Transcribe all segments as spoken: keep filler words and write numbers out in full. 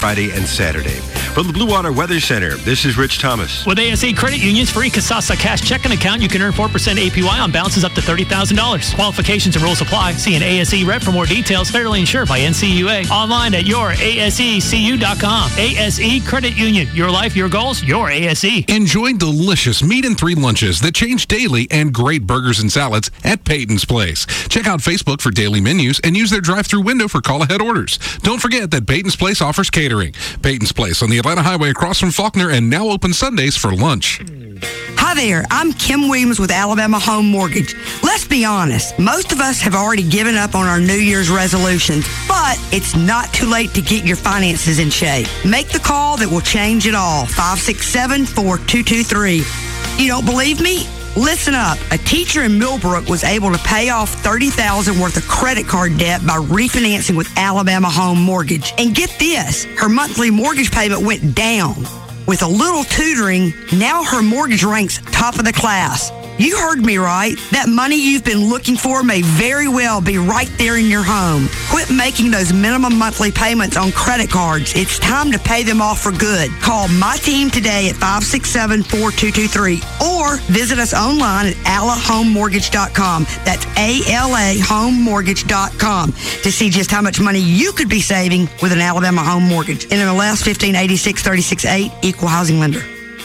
Friday and Saturday. From the Blue Water Weather Center, this is Rich Thomas. With A S E Credit Union's free Kasasa Cash checking account, you can earn four percent A P Y on balances up to thirty thousand dollars. Qualifications and rules apply. See an A S E rep for more details. Federally insured by N C U A. Online at your A S E C U dot com. A S E Credit Union. Your life, your goals, your A S E. Enjoy delicious meat and three lunches that change daily and great burgers and salads at Peyton's Place. Check out Facebook for daily menus and use their drive-through window for call-ahead orders. Don't forget that Peyton's Place offers catering. Peyton's Place on the Atlanta Highway across from Faulkner and now open Sundays for lunch. Hi there, I'm Kim Williams with Alabama Home Mortgage. Let's be honest, most of us have already given up on our New Year's resolutions, but it's not too late to get your finances in shape. Make the call that will change it all, five six seven, four two two three. You don't believe me? Listen up. A teacher in Millbrook was able to pay off thirty thousand dollars worth of credit card debt by refinancing with Alabama Home Mortgage. And get this, her monthly mortgage payment went down. With a little tutoring, now her mortgage ranks top of the class. You heard me right. That money you've been looking for may very well be right there in your home. Quit making those minimum monthly payments on credit cards. It's time to pay them off for good. Call my team today at five six seven, four two two three or visit us online at ala home mortgage dot com. That's A L A home mortgage dot com to see just how much money you could be saving with an Alabama Home Mortgage. N M L S fifteen eighty-six thirty-six eight, Equal Housing Lender.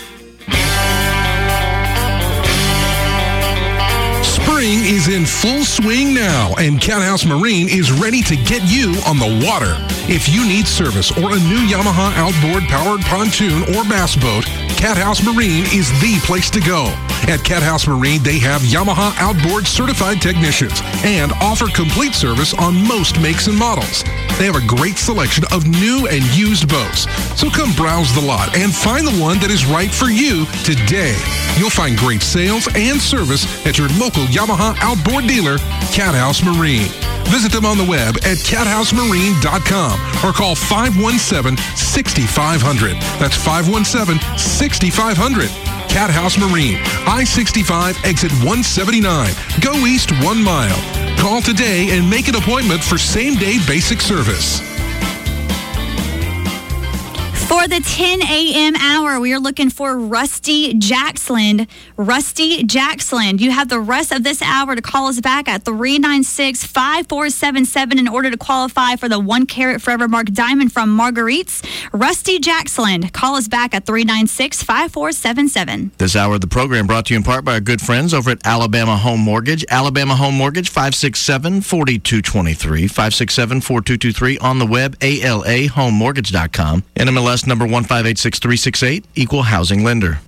Spring is in full swing now, and Cat House Marine is ready to get you on the water. If you need service or a new Yamaha outboard powered pontoon or bass boat, Cat House Marine is the place to go. At Cat House Marine, they have Yamaha outboard certified technicians and offer complete service on most makes and models. They have a great selection of new and used boats. So come browse the lot and find the one that is right for you today. You'll find great sales and service at your local Yamaha outboard dealer, Cat House Marine. Visit them on the web at cat house marine dot com or call five one seven, six five zero zero. That's five one seven, six five zero zero. Cat House Marine, I sixty-five, exit one seventy-nine. Go east one mile. Call today and make an appointment for same-day basic service. For the ten a.m. hour, we are looking for Rusty Jacksland. Rusty Jacksland. You have the rest of this hour to call us back at three nine six, five four seven seven in order to qualify for the one carat Forever Mark Diamond from Marguerite's. Rusty Jacksland. Call us back at three nine six, five four seven seven. This hour of the program brought to you in part by our good friends over at Alabama Home Mortgage. Alabama Home Mortgage, five six seven, four two two three. five six seven, four two two three on the web, A L A home mortgage dot com. N M L S number one five eight six three six eight, Equal Housing Lender.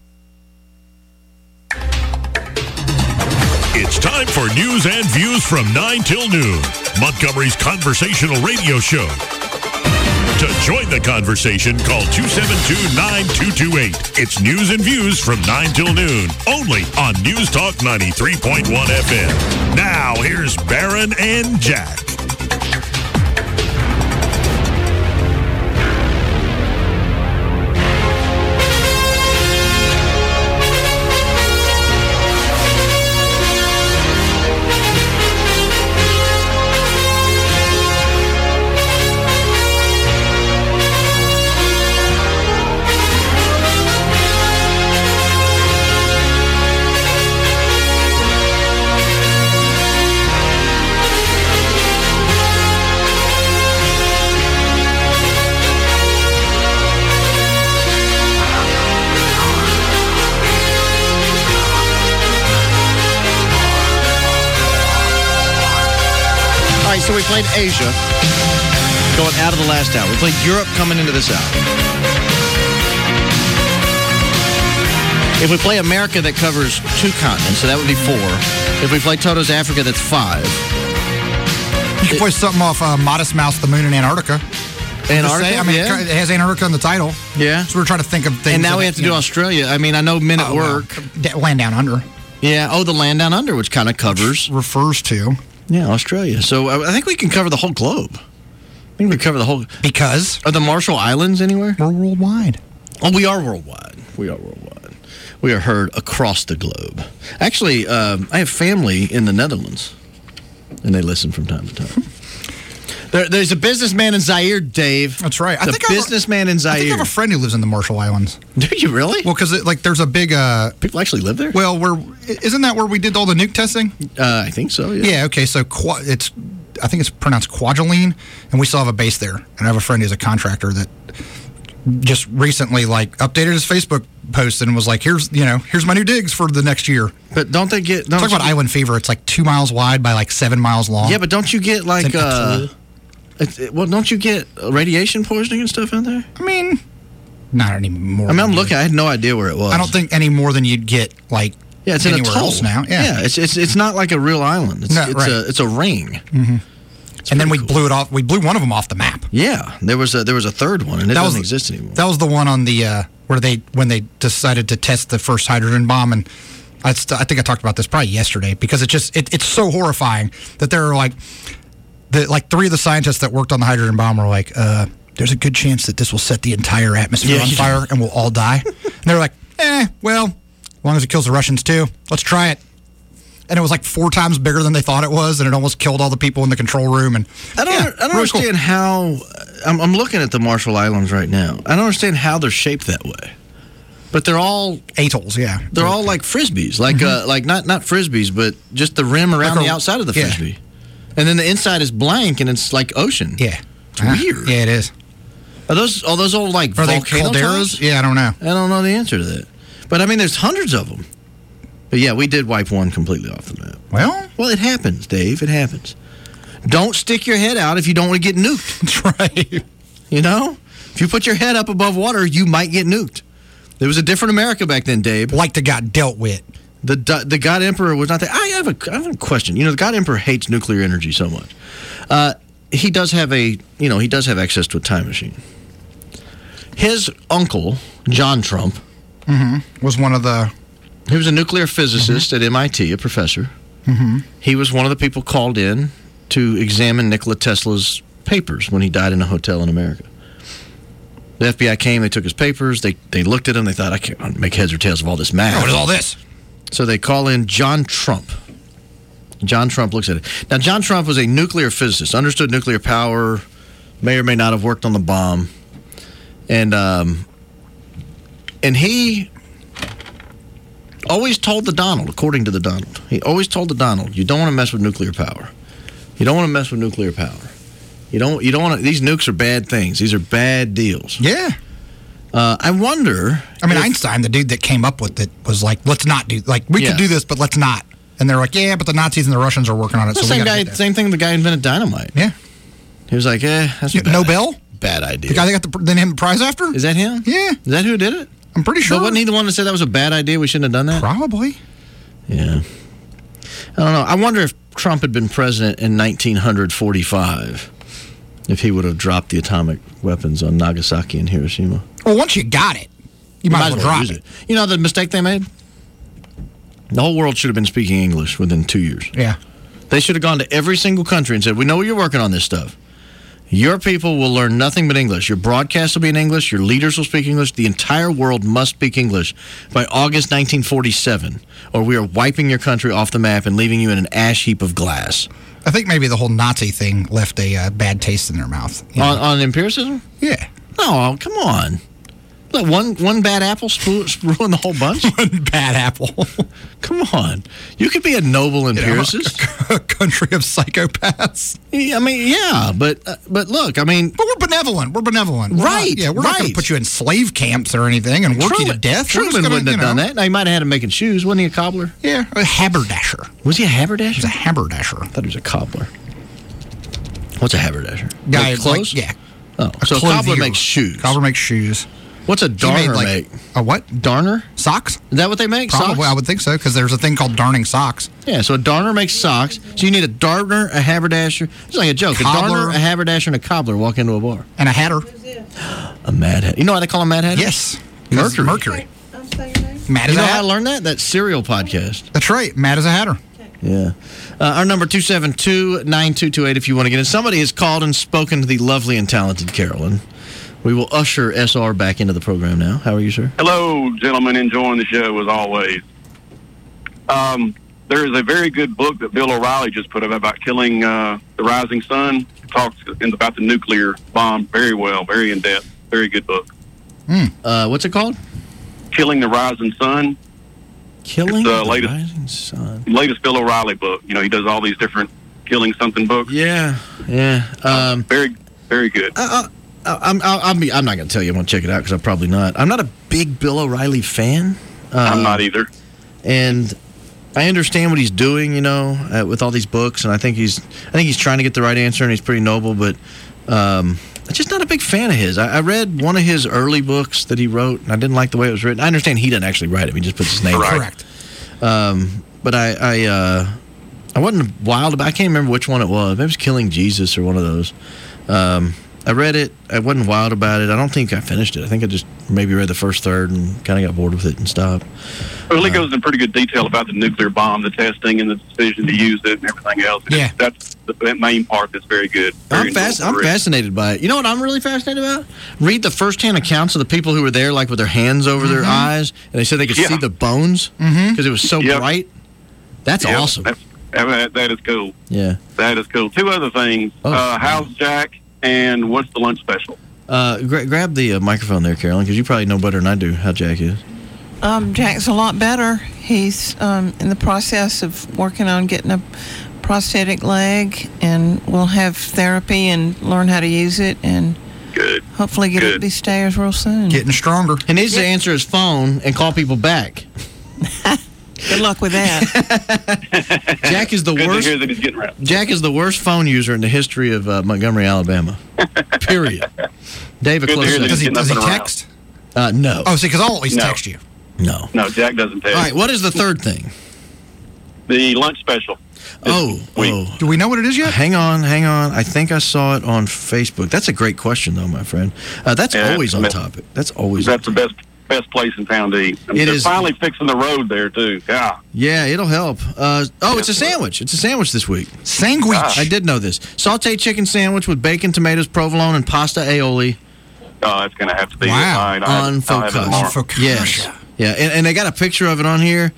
It's time for news and views from nine till noon. Montgomery's conversational radio show. To join the conversation, call two seven two, nine two two eight. It's news and views from nine till noon, only on News Talk ninety-three point one F M. Now, here's Barron and Jack. So we played Asia going out of the last hour. We played Europe coming into this hour. If we play America, that covers two continents, so that would be four. If we play Toto's Africa, that's five. You can play something off uh, Modest Mouse, The Moon in Antarctica. Antarctica, say, I mean, yeah. It has Antarctica in the title. Yeah. So we're trying to think of things. And now that, we have to do know. Australia. I mean, I know Men at oh, Work. Well, Land Down Under. Yeah. Oh, the Land Down Under, which kind of covers. Refers to. Yeah, Australia. So I think we can cover the whole globe. I think we cover the whole. Because? Are the Marshall Islands anywhere? We're worldwide. Oh, we are worldwide. We are worldwide. We are heard across the globe. Actually, uh, I have family in the Netherlands, and they listen from time to time. There, there's a businessman in Zaire, Dave. That's right. I The think I have a- businessman in Zaire. I think I have a friend who lives in the Marshall Islands. Do you really? Well, because like there's a big. Uh, People actually live there? well, where isn't that where we did all the nuke testing? Uh, I think so, yeah. Yeah. Okay. So qua- it's. I think it's pronounced Kwajalein, and we still have a base there. And I have a friend who's a contractor that just recently like updated his Facebook post and was like, "Here's you know, here's my new digs for the next year." But don't they get... Don't Talk about you- island fever. It's like two miles wide by like seven miles long. Yeah, but don't you get like... It's an Uh, atoll. it's, it- well, don't you get radiation poisoning and stuff out there? I mean, not anymore. I mean, I'm than you- looking. I had no idea where it was. I don't think any more than you'd get like Yeah, it's an anywhere atoll else now. Yeah. it's it's it's not like a real island. It's, No, it's right. a it's a ring. and then we blew it off. We blew one of them off the map. Yeah, there was a there was a third one, and it That doesn't was- exist anymore. That was the one on the uh, where they when they decided to test the first hydrogen bomb, and I, st- I think I talked about this probably yesterday because it just it, it's so horrifying that there are like the like three of the scientists that worked on the hydrogen bomb were like, uh, "There's a good chance that this will set the entire atmosphere Yeah, on you- fire and we'll all die." And they're like, "Eh, well, as long as it kills the Russians too, let's try it." And it was like four times bigger than they thought it was, and it almost killed all the people in the control room. And I don't yeah, I don't really cool. understand how. I'm, I'm looking at the Marshall Islands right now. I don't understand how they're shaped that way, but they're all atolls. Yeah, they're all like frisbees, like uh, like not not frisbees, but just the rim around Like a- the outside of the yeah. frisbee, and then the inside is blank, and it's like ocean. yeah, It's weird. Yeah, it is. Are those are those old like Are they volcano calderas? tops? Yeah, I don't know. I don't know the answer to that, but I mean, there's hundreds of them. But yeah, we did wipe one completely off the map. Well, Well, it happens, Dave. It happens. Don't stick your head out if you don't want to get nuked. that's right. You know, if you put your head up above water, you might get nuked. There was a different America back then, Dave. Like the got dealt with. The the God Emperor was not there. I have a I have a question. You know, the God Emperor hates nuclear energy so much. Uh, he does have a you know he does have access to a time machine. His uncle John Trump, Was one of the. he was a nuclear physicist at M I T, a professor. Mm-hmm. He was one of the people called in to examine Nikola Tesla's papers when he died in a hotel in America. The F B I came, they took his papers, they they looked at him, they thought, I can't make heads or tails of all this math. What is all this? So they call in John Trump. John Trump looks at it. Now, John Trump was a nuclear physicist, understood nuclear power, may or may not have worked on the bomb. And um, and he always told the Donald, according to the Donald, he always told the Donald, you don't want to mess with nuclear power. You don't want to mess with nuclear power. You don't. You don't want to. These nukes are bad things. These are bad deals. Yeah. Uh, I wonder. I mean, if- Einstein, the dude that came up with it, was like, let's not do. Like, we Yeah. could do this, but let's not. And they're like, yeah, but the Nazis and the Russians are working on it. the so same we gotta guy. get that. Same thing. The guy invented dynamite. Yeah. He was like, eh, that's a Yeah, bad, Nobel? Bad idea. The guy that got the then him the prize after? Is that him? Yeah. Is that who did it? I'm pretty sure. But wasn't he the one that said that was a bad idea? We shouldn't have done that. Probably. Yeah. I don't know. I wonder if Trump had been president in nineteen forty-five, if he would have dropped the atomic weapons on Nagasaki and Hiroshima. Well, once you got it, you might, as well drop use it. You know the mistake they made? The whole world should have been speaking English within two years. Yeah. They should have gone to every single country and said, we know you're working on this stuff. Your people will learn nothing but English. Your broadcast will be in English. Your leaders will speak English. The entire world must speak English by August nineteen forty-seven, or we are wiping your country off the map and leaving you in an ash heap of glass. I think maybe the whole Nazi thing left a uh, bad taste in their mouth. you know? On, on empiricism? Yeah. No, come on. Let one one bad apple spu- ruin the whole bunch? One bad apple. Come on. You could be a noble empiricist. A country of psychopaths. Yeah, I mean, yeah, but uh, but look, I mean, But we're benevolent. We're benevolent. We're Right, Not, yeah, we're not going right. to put you in slave camps or anything and work you to death. We're just Truman gonna, wouldn't you have done know, that. Now, he might have had him making shoes. Wasn't he a cobbler? Yeah, a haberdasher. Was he a haberdasher? He's a haberdasher. I thought he was a cobbler. What's a haberdasher? Guy, Like clothes? Like, yeah. Oh, A so a cobbler clothier. makes shoes. Cobbler makes shoes. What's a He made, darner like, make? A what? Darner? Socks? Is that what they make? Probably, Socks? I would think so, because there's a thing called darning socks. Yeah, so a darner makes socks. So you need a darner, a haberdasher. It's like a joke. Cobbler. A darner, a haberdasher, and a cobbler walk into a bar. And a hatter. A mad hat. You know why they call him mad hat? Yes. 'Cause Mercury. Mercury. Matt You is know a how I hatter. learned that? That cereal podcast. That's right. Matt is a hatter. Yeah. Uh, our number, two seven two, nine two two eight, if you want to get in. Somebody has called and spoken to the lovely and talented Carolyn. We will usher S R back into the program now. How are you, sir? Hello, gentlemen. Enjoying the show as always. Um, there is a very good book that Bill O'Reilly just put up about killing uh, the rising sun. It talks in, about the nuclear bomb very well, very in depth, very good book. Mm. Uh, what's it called? Killing the Rising Sun. Killing the, the latest, Rising Sun. Latest Bill O'Reilly book. You know, he does all these different killing something books. Yeah, yeah. Um, very, very good. Uh, uh, I'm, I'll, I'll be, I'm not going to tell you I'm going to check it out because I'm probably not. I'm not a big Bill O'Reilly fan. Uh, I'm not either. And I understand what he's doing, you know, uh, with all these books, and I think he's, I think he's trying to get the right answer, and he's pretty noble. But um, I'm just not a big fan of his. I, I read one of his early books that he wrote, and I didn't like the way it was written. I understand he doesn't actually write it; he just puts his name. Right. Correct. Um, but I, I, uh, I wasn't wild about. I can't remember which one it was. Maybe it was Killing Jesus or one of those. Um, I read it. I wasn't wild about it. I don't think I finished it. I think I just maybe read the first third and kind of got bored with it and stopped. Well, he uh, goes in pretty good detail about the nuclear bomb, the testing, and the decision to use it, and everything else. Yeah, that's the main part that's very good. Very I'm, fas- I'm fascinated by it. You know what I'm really fascinated about? Read the first-hand accounts of the people who were there, like with their hands over mm-hmm. their eyes, and they said they could yeah. see the bones because mm-hmm. it was so yep. bright. That's yep. awesome. That's, that, that is cool. Yeah, that is cool. Two other things: oh, uh, how's Jack, and what's the lunch special? Uh, gra- grab the uh, microphone there, Carolyn, because you probably know better than I do how Jack is. Um, Jack's a lot better. He's um, in the process of working on getting a prosthetic leg, and we'll have therapy and learn how to use it, and good. hopefully get good. up these stairs real soon. Getting stronger. He needs yeah. to answer his phone and call people back. Good luck with that. Jack is the good worst. To hear that he's getting around. Jack is the worst phone user in the history of uh, Montgomery, Alabama. Period. David, close does, does he, does he text? Uh, no. Oh, see, because I'll always no. text you. No. No, Jack doesn't text. All right, what is the third thing? The lunch special. Oh, oh. Do we know what it is yet? Hang on, hang on. I think I saw it on Facebook. That's a great question, though, my friend. Uh, that's yeah, always on topic. That's always. That's the best best place in town to eat. I mean, it they're is finally fixing the road there too. Yeah. Yeah, it'll help. Uh, oh, it's a sandwich. It's a sandwich this week. Sandwich. I did know this. Sauteed chicken sandwich with bacon, tomatoes, provolone, and pasta aioli. Oh, it's going to have to be wow. right. On focaccia. Yes. Yeah, and, and they got a picture of it on here.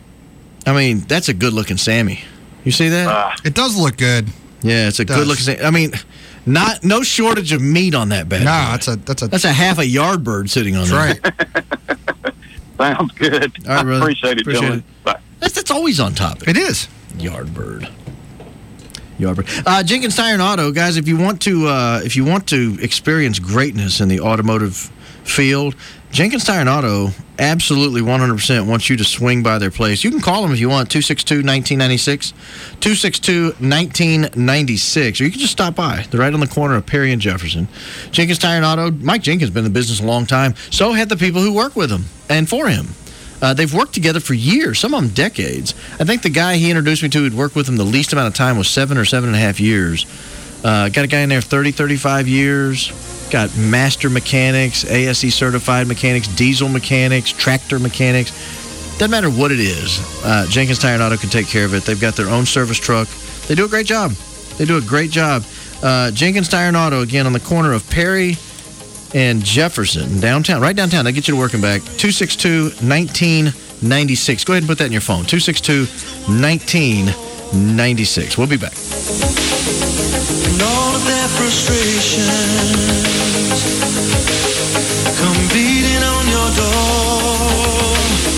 I mean, that's a good-looking Sammy. You see that? Uh, it does look good. Yeah, it's a it good-looking Sammy. I mean, not no shortage of meat on that bed. No, that's a that's a that's a half a yard bird sitting on that's there. Right. Sounds good. All right, brother. Appreciate it, Appreciate Dylan. it. Bye. That's that's always on topic. It is. Yard bird. Yard bird. Uh, Jenkins Tire and Auto, guys. If you want to, uh, if you want to experience greatness in the automotive field, Jenkins Tire and Auto absolutely one hundred percent wants you to swing by their place. You can call them if you want, two six two, one nine nine six, two six two, one nine nine six, or you can just stop by. They're right on the corner of Perry and Jefferson. Jenkins Tire and Auto, Mike Jenkins has been in the business a long time. So had the people who work with him and for him. Uh, they've worked together for years, some of them decades. I think the guy he introduced me to who'd worked with him the least amount of time was seven or seven and a half years. Uh, got a guy in there thirty, thirty-five years. Got master mechanics, A S E certified mechanics, diesel mechanics, tractor mechanics. Doesn't matter what it is. Uh, Jenkins Tire and Auto can take care of it. They've got their own service truck. They do a great job. They do a great job. Uh, Jenkins Tire and Auto, again, on the corner of Perry and Jefferson, downtown, right downtown. They get you to work and back. two six two, one nine nine six. Go ahead and put that in your phone. two six two, one nine nine six. We'll be back. And all of their frustrations come beating on your door.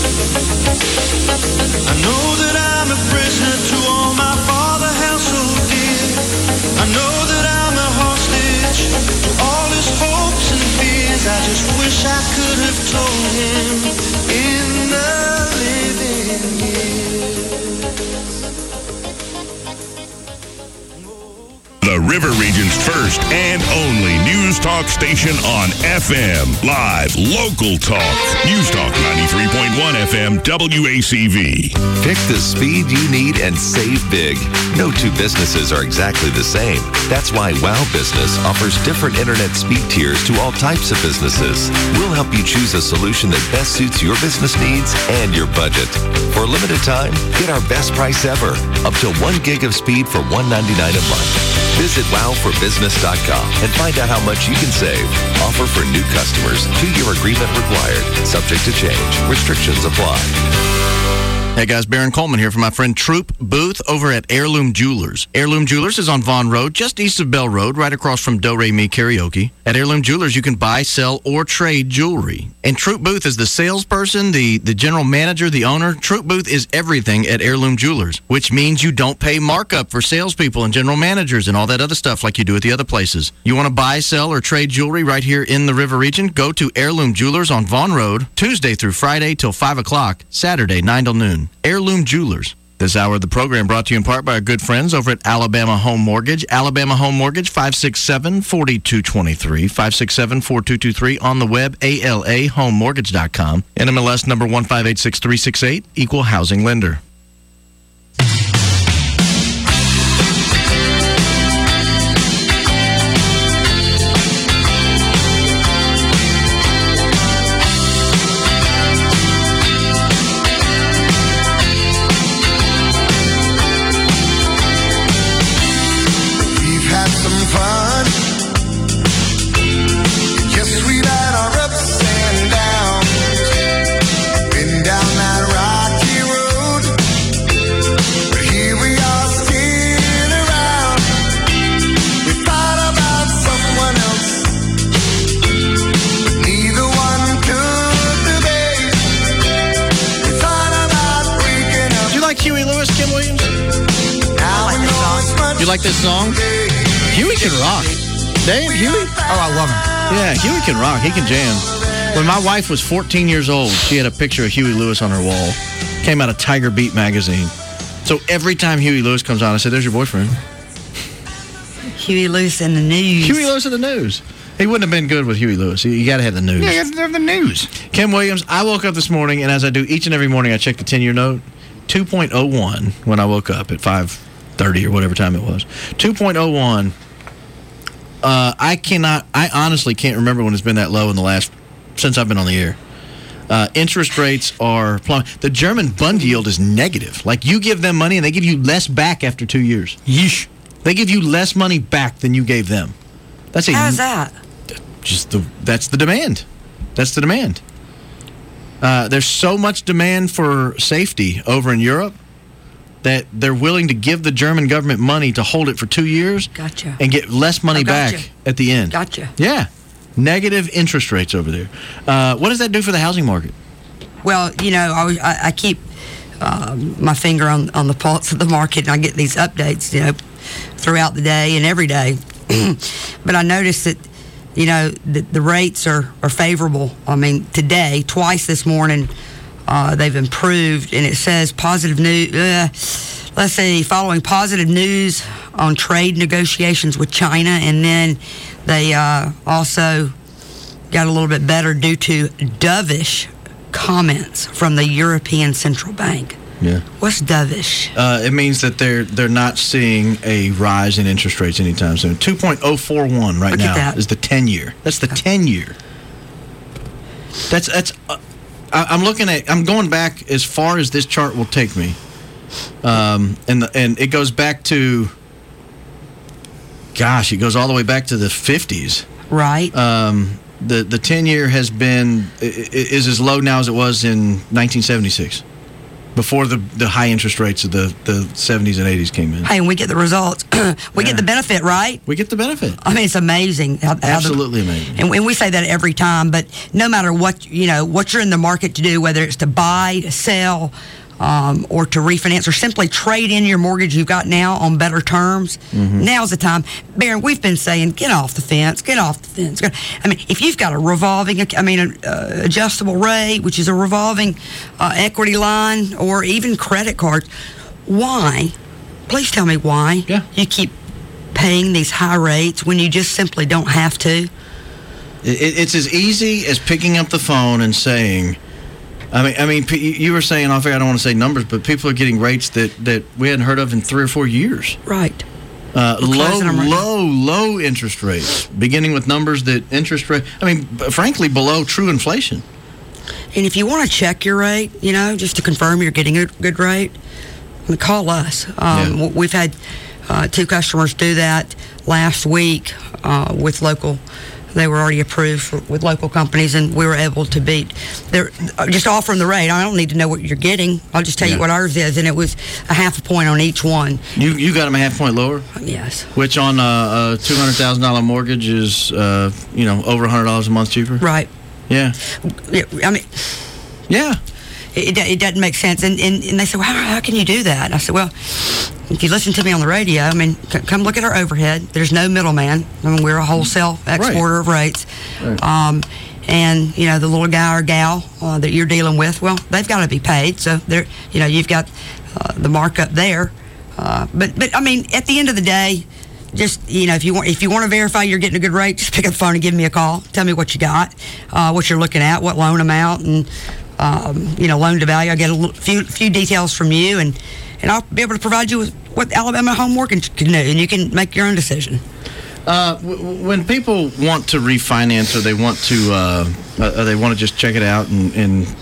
I know that I'm a prisoner to all my father held so dear. I know that I'm a hostage to all his hopes and fears. I just wish I could have told him in the living years. The River Region's first and only news talk station on F M. Live, local talk. News Talk ninety-three point one F M W A C V. Pick the speed you need and save big. No two businesses are exactly the same. That's why Wow Business offers different internet speed tiers to all types of businesses. We'll help you choose a solution that best suits your business needs and your budget. For a limited time, get our best price ever. Up to one gig of speed for one dollar and ninety-nine cents a month. Visit wow for business dot com and find out how much you can save. Offer for new customers. Two-year agreement required. Subject to change. Restrictions apply. Hey guys, Baron Coleman here for my friend Troop Booth over at Heirloom Jewelers. Heirloom Jewelers is on Vaughn Road, just east of Bell Road, right across from Do Re Mi Karaoke. At Heirloom Jewelers, you can buy, sell, or trade jewelry. And Troop Booth is the salesperson, the, the general manager, the owner. Troop Booth is everything at Heirloom Jewelers, which means you don't pay markup for salespeople and general managers and all that other stuff like you do at the other places. You want to buy, sell, or trade jewelry right here in the River Region? Go to Heirloom Jewelers on Vaughn Road, Tuesday through Friday till five o'clock, Saturday nine till noon. Heirloom Jewelers. This hour of the program brought to you in part by our good friends over at Alabama Home Mortgage. Alabama Home Mortgage, five six seven, four two two three, five six seven, four two two three, on the web, A L A home mortgage dot com. N M L S number one five eight six three six eight, equal housing lender. You like this song? Huey can rock. Dave, Huey? Oh, I love him. Yeah, Huey can rock. He can jam. When my wife was fourteen years old, she had a picture of Huey Lewis on her wall. Came out of Tiger Beat magazine. So every time Huey Lewis comes on, I said, there's your boyfriend. Huey Lewis in the news. Huey Lewis in the news. He wouldn't have been good with Huey Lewis. You got to have the news. Yeah, you got to have the news. Kim Williams, I woke up this morning, and as I do each and every morning, I check the ten-year note. two point oh one when I woke up at five thirty or whatever time it was. two point oh one. Uh, I cannot, I honestly can't remember when it's been that low in the last, since I've been on the air. Uh, interest rates are plummeting. The German bond yield is negative. Like, you give them money and they give you less back after two years. Yeesh. They give you less money back than you gave them. That's a, How's that? Just the, that's the demand. That's the demand. Uh, there's so much demand for safety over in Europe that they're willing to give the German government money to hold it for two years Gotcha. and get less money Oh, gotcha. back at the end. Gotcha. Yeah. Negative interest rates over there. Uh, what does that do for the housing market? Well, you know, I, was- I, I keep um, my finger on, on the pulse of the market, and I get these updates, you know, throughout the day and every day. But I noticed that, you know, the, the rates are, are favorable. I mean, today, twice this morning, uh, they've improved, and it says positive news. Uh, let's see, following positive news on trade negotiations with China, and then they uh, also got a little bit better due to dovish comments from the European Central Bank. Yeah. What's dovish? Uh, it means that they're they're not seeing a rise in interest rates anytime soon. two point oh four one right Look at now that. is the ten-year. That's the ten-year. That's that's. Uh, I, I'm looking at. I'm going back as far as this chart will take me, um, and the, and it goes back to. Gosh, it goes all the way back to the fifties. Right. Um, the the ten-year has been is as low now as it was in nineteen seventy-six. Before the, the high interest rates of the, the seventies and eighties came in. Hey, and we get the results. we Yeah. get the benefit, right? We get the benefit. I mean, it's amazing. How, how the- Absolutely amazing. And, and we say that every time, but no matter what, you know, what you're in the market to do, whether it's to buy, to sell, um, or to refinance, or simply trade in your mortgage you've got now on better terms, Mm-hmm. now's the time. Baron, we've been saying, get off the fence, get off the fence. I mean, if you've got a revolving, I mean, an uh, adjustable rate, which is a revolving uh, equity line, or even credit cards, why, please tell me why Yeah. you keep paying these high rates when you just simply don't have to? It, it's as easy as picking up the phone and saying, I mean, I mean, p- you were saying off air, I don't want to say numbers, but people are getting rates that, that we hadn't heard of in three or four years. Right. Uh, We're low, closing them right now. low, low interest rates, beginning with numbers that interest rate, I mean, b- frankly, below true inflation. And if you want to check your rate, you know, just to confirm you're getting a good rate, I mean, call us. Um, Yeah. w- We've had uh, two customers do that last week uh, with local They were already approved for, with local companies, and we were able to beat. They're just offering the rate. I don't need to know what you're getting. I'll just tell Yeah. you what ours is, and it was a half a point on each one. You you got them a half point lower? Yes. Which on a, a two hundred thousand dollars mortgage is, uh, you know, over one hundred dollars a month cheaper? Right. Yeah. Yeah, I mean, yeah. It, it doesn't make sense. And, and, and they said, well, how, how can you do that? And I said, well, if you listen to me on the radio, I mean, c- come look at our overhead. There's no middleman. I mean, we're a wholesale exporter of rates. Right. Um, and, you know, the little guy or gal uh, that you're dealing with, well, they've got to be paid. So, they're, you know, you've got uh, the markup there. Uh, but, but, I mean, at the end of the day, just, you know, if you want if you want to verify you're getting a good rate, just pick up the phone and give me a call. Tell me what you got, uh, what you're looking at, what loan amount, and, um, you know, loan to value. I'll get a little, few few details from you, and, and I'll be able to provide you with what Alabama Home Mortgage can do, and you can make your own decision. Uh, w- when people want to refinance or they want to uh, uh, they want to just check it out and, and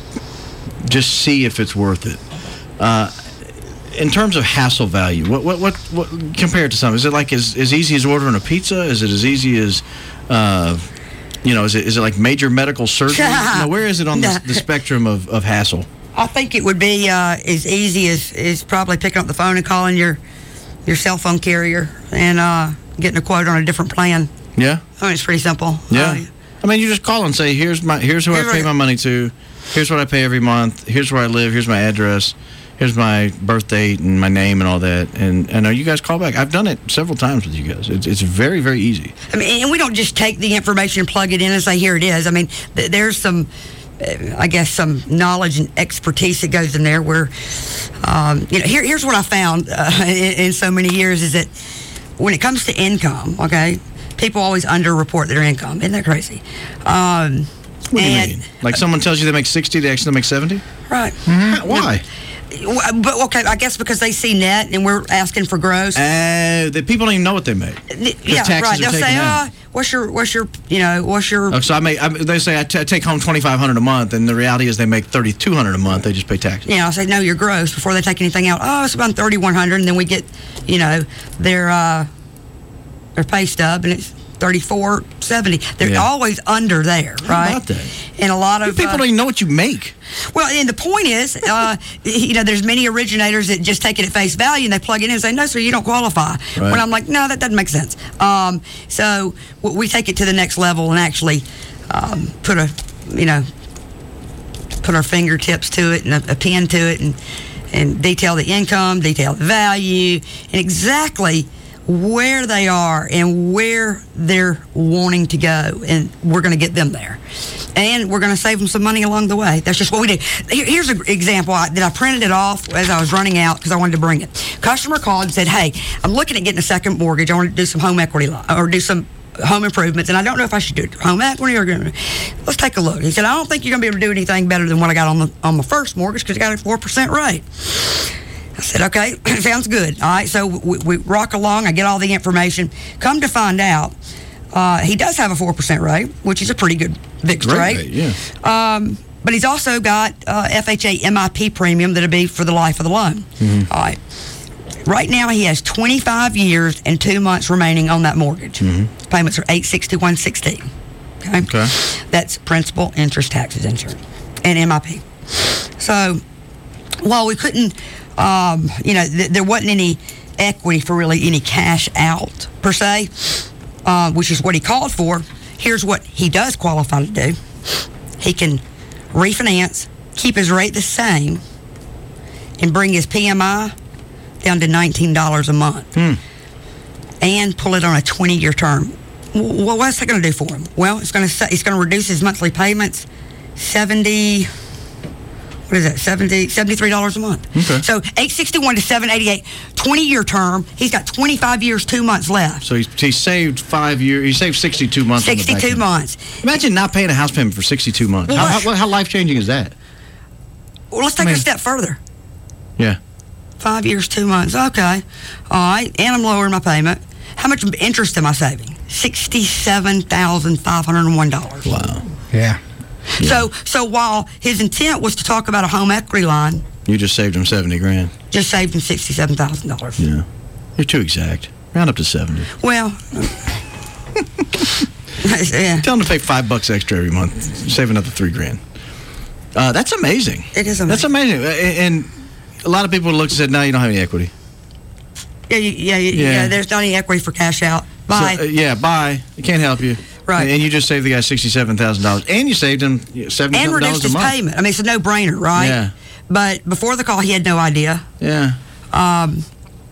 just see if it's worth it, uh, in terms of hassle value, what what what, what compared to something, is it like as, as easy as ordering a pizza? Is it as easy as uh, you know, is it is it like major medical surgery? You know, where is it on the, the spectrum of, of hassle? I think it would be uh, as easy as, as probably picking up the phone and calling your your cell phone carrier and uh, getting a quote on a different plan. Yeah. I mean, it's pretty simple. Yeah. Uh, I mean, you just call and say, here's my here's who Here's I pay what- my money to. Here's what I pay every month. Here's where I live. Here's my address. Here's my birth date and my name and all that. And and uh, you guys call back. I've done it several times with you guys. It's it's very, very easy. I mean, and we don't just take the information and plug it in and say, here it is. I mean, th- there's some, uh, I guess, some knowledge and expertise that goes in there where, um, you know, here, here's what I found uh, in, in so many years is that when it comes to income, okay, people always underreport their income. Isn't that crazy? Um, What do you and, mean? Like someone tells you they make sixty, they actually make seventy? Right. Why? Well, But, okay, I guess because they see net and we're asking for gross. Uh, the people don't even know what they make. Yeah, taxes right. are They'll taken say, out. uh, what's your, what's your, you know, what's your... Oh, so I make. I, they say I, t- I take home twenty five hundred a month, and the reality is they make thirty two hundred a month. They just pay taxes. You know, I say, no, you're gross before they take anything out. Oh, it's about thirty-one hundred, and then we get, you know, their uh, their pay stub, and it's thirty-four seventy. They're Yeah. always under there, right? How about that? And a lot of People uh, don't even know what you make. Well, and the point is, uh, you know, there's many originators that just take it at face value and they plug it in and say, no, sir, you don't qualify. Right. When I'm like, no, that doesn't make sense. Um, so w- we take it to the next level and actually um, put a, you know, put our fingertips to it and a, a pen to it and, and detail the income, detail the value, and exactly where they are and where they're wanting to go, and we're going to get them there, and we're going to save them some money along the way. That's just what we do. Here- Here's an example I, that I printed it off as I was running out because I wanted to bring it. Customer called and said, "Hey, I'm looking at getting a second mortgage. I want to do some home equity li- or do some home improvements, and I don't know if I should do home equity or let's take a look." He said, "I don't think you're going to be able to do anything better than what I got on the on my first mortgage because I got a four percent rate." I said, okay, sounds good. All right, so we, we rock along. I get all the information. Come to find out, uh, he does have a four percent rate, which is a pretty good fixed Great rate. rate, yeah. Um, but he's also got uh, F H A M I P premium that'll be for the life of the loan. Mm-hmm. All right. Right now, he has twenty-five years and two months remaining on that mortgage. Mm-hmm. Payments are eight sixty-one sixteen. Okay? Okay. That's principal, interest, taxes, insurance, and M I P. So while we couldn't, um, you know, th- there wasn't any equity for really any cash out per se, uh, which is what he called for. Here's what he does qualify to do. He can refinance, keep his rate the same, and bring his P M I down to nineteen dollars a month, Hmm. and pull it on a twenty-year term. Well, what's that going to do for him? Well, it's going to it's going to reduce his monthly payments seventy. What is that? seventy, seventy-three dollars a month. Okay. So eight sixty-one to seven eighty-eight, twenty-year term. He's got twenty-five years, two months left. So he, he saved five years. He saved sixty-two months. on the back sixty-two end. months. Imagine not paying a house payment for sixty-two months. Well, how what- how, how life changing is that? Well, let's take I mean- it a step further. Yeah. Five years, two months. Okay. All right. And I'm lowering my payment. How much interest am I saving? sixty-seven thousand five hundred one dollars. Wow. Yeah. So, so while his intent was to talk about a home equity line, You just saved him seventy grand. just saved him sixty-seven thousand dollars. Yeah. You're too exact. Round up to seventy. Well, Yeah. Tell them to pay five bucks extra every month. Save another three grand. Uh, that's amazing. It is amazing. That's amazing. And a lot of people looked and said, no, you don't have any equity. Yeah, you, yeah, you, yeah, Yeah. There's not any equity for cash out. Bye. So, uh, yeah, bye. It can't help you. Right. And you just saved the guy sixty-seven thousand dollars. And you saved him seventy And dollars reduced a his month. payment. I mean, it's a no-brainer, right? Yeah. But before the call, he had no idea. Yeah. Um,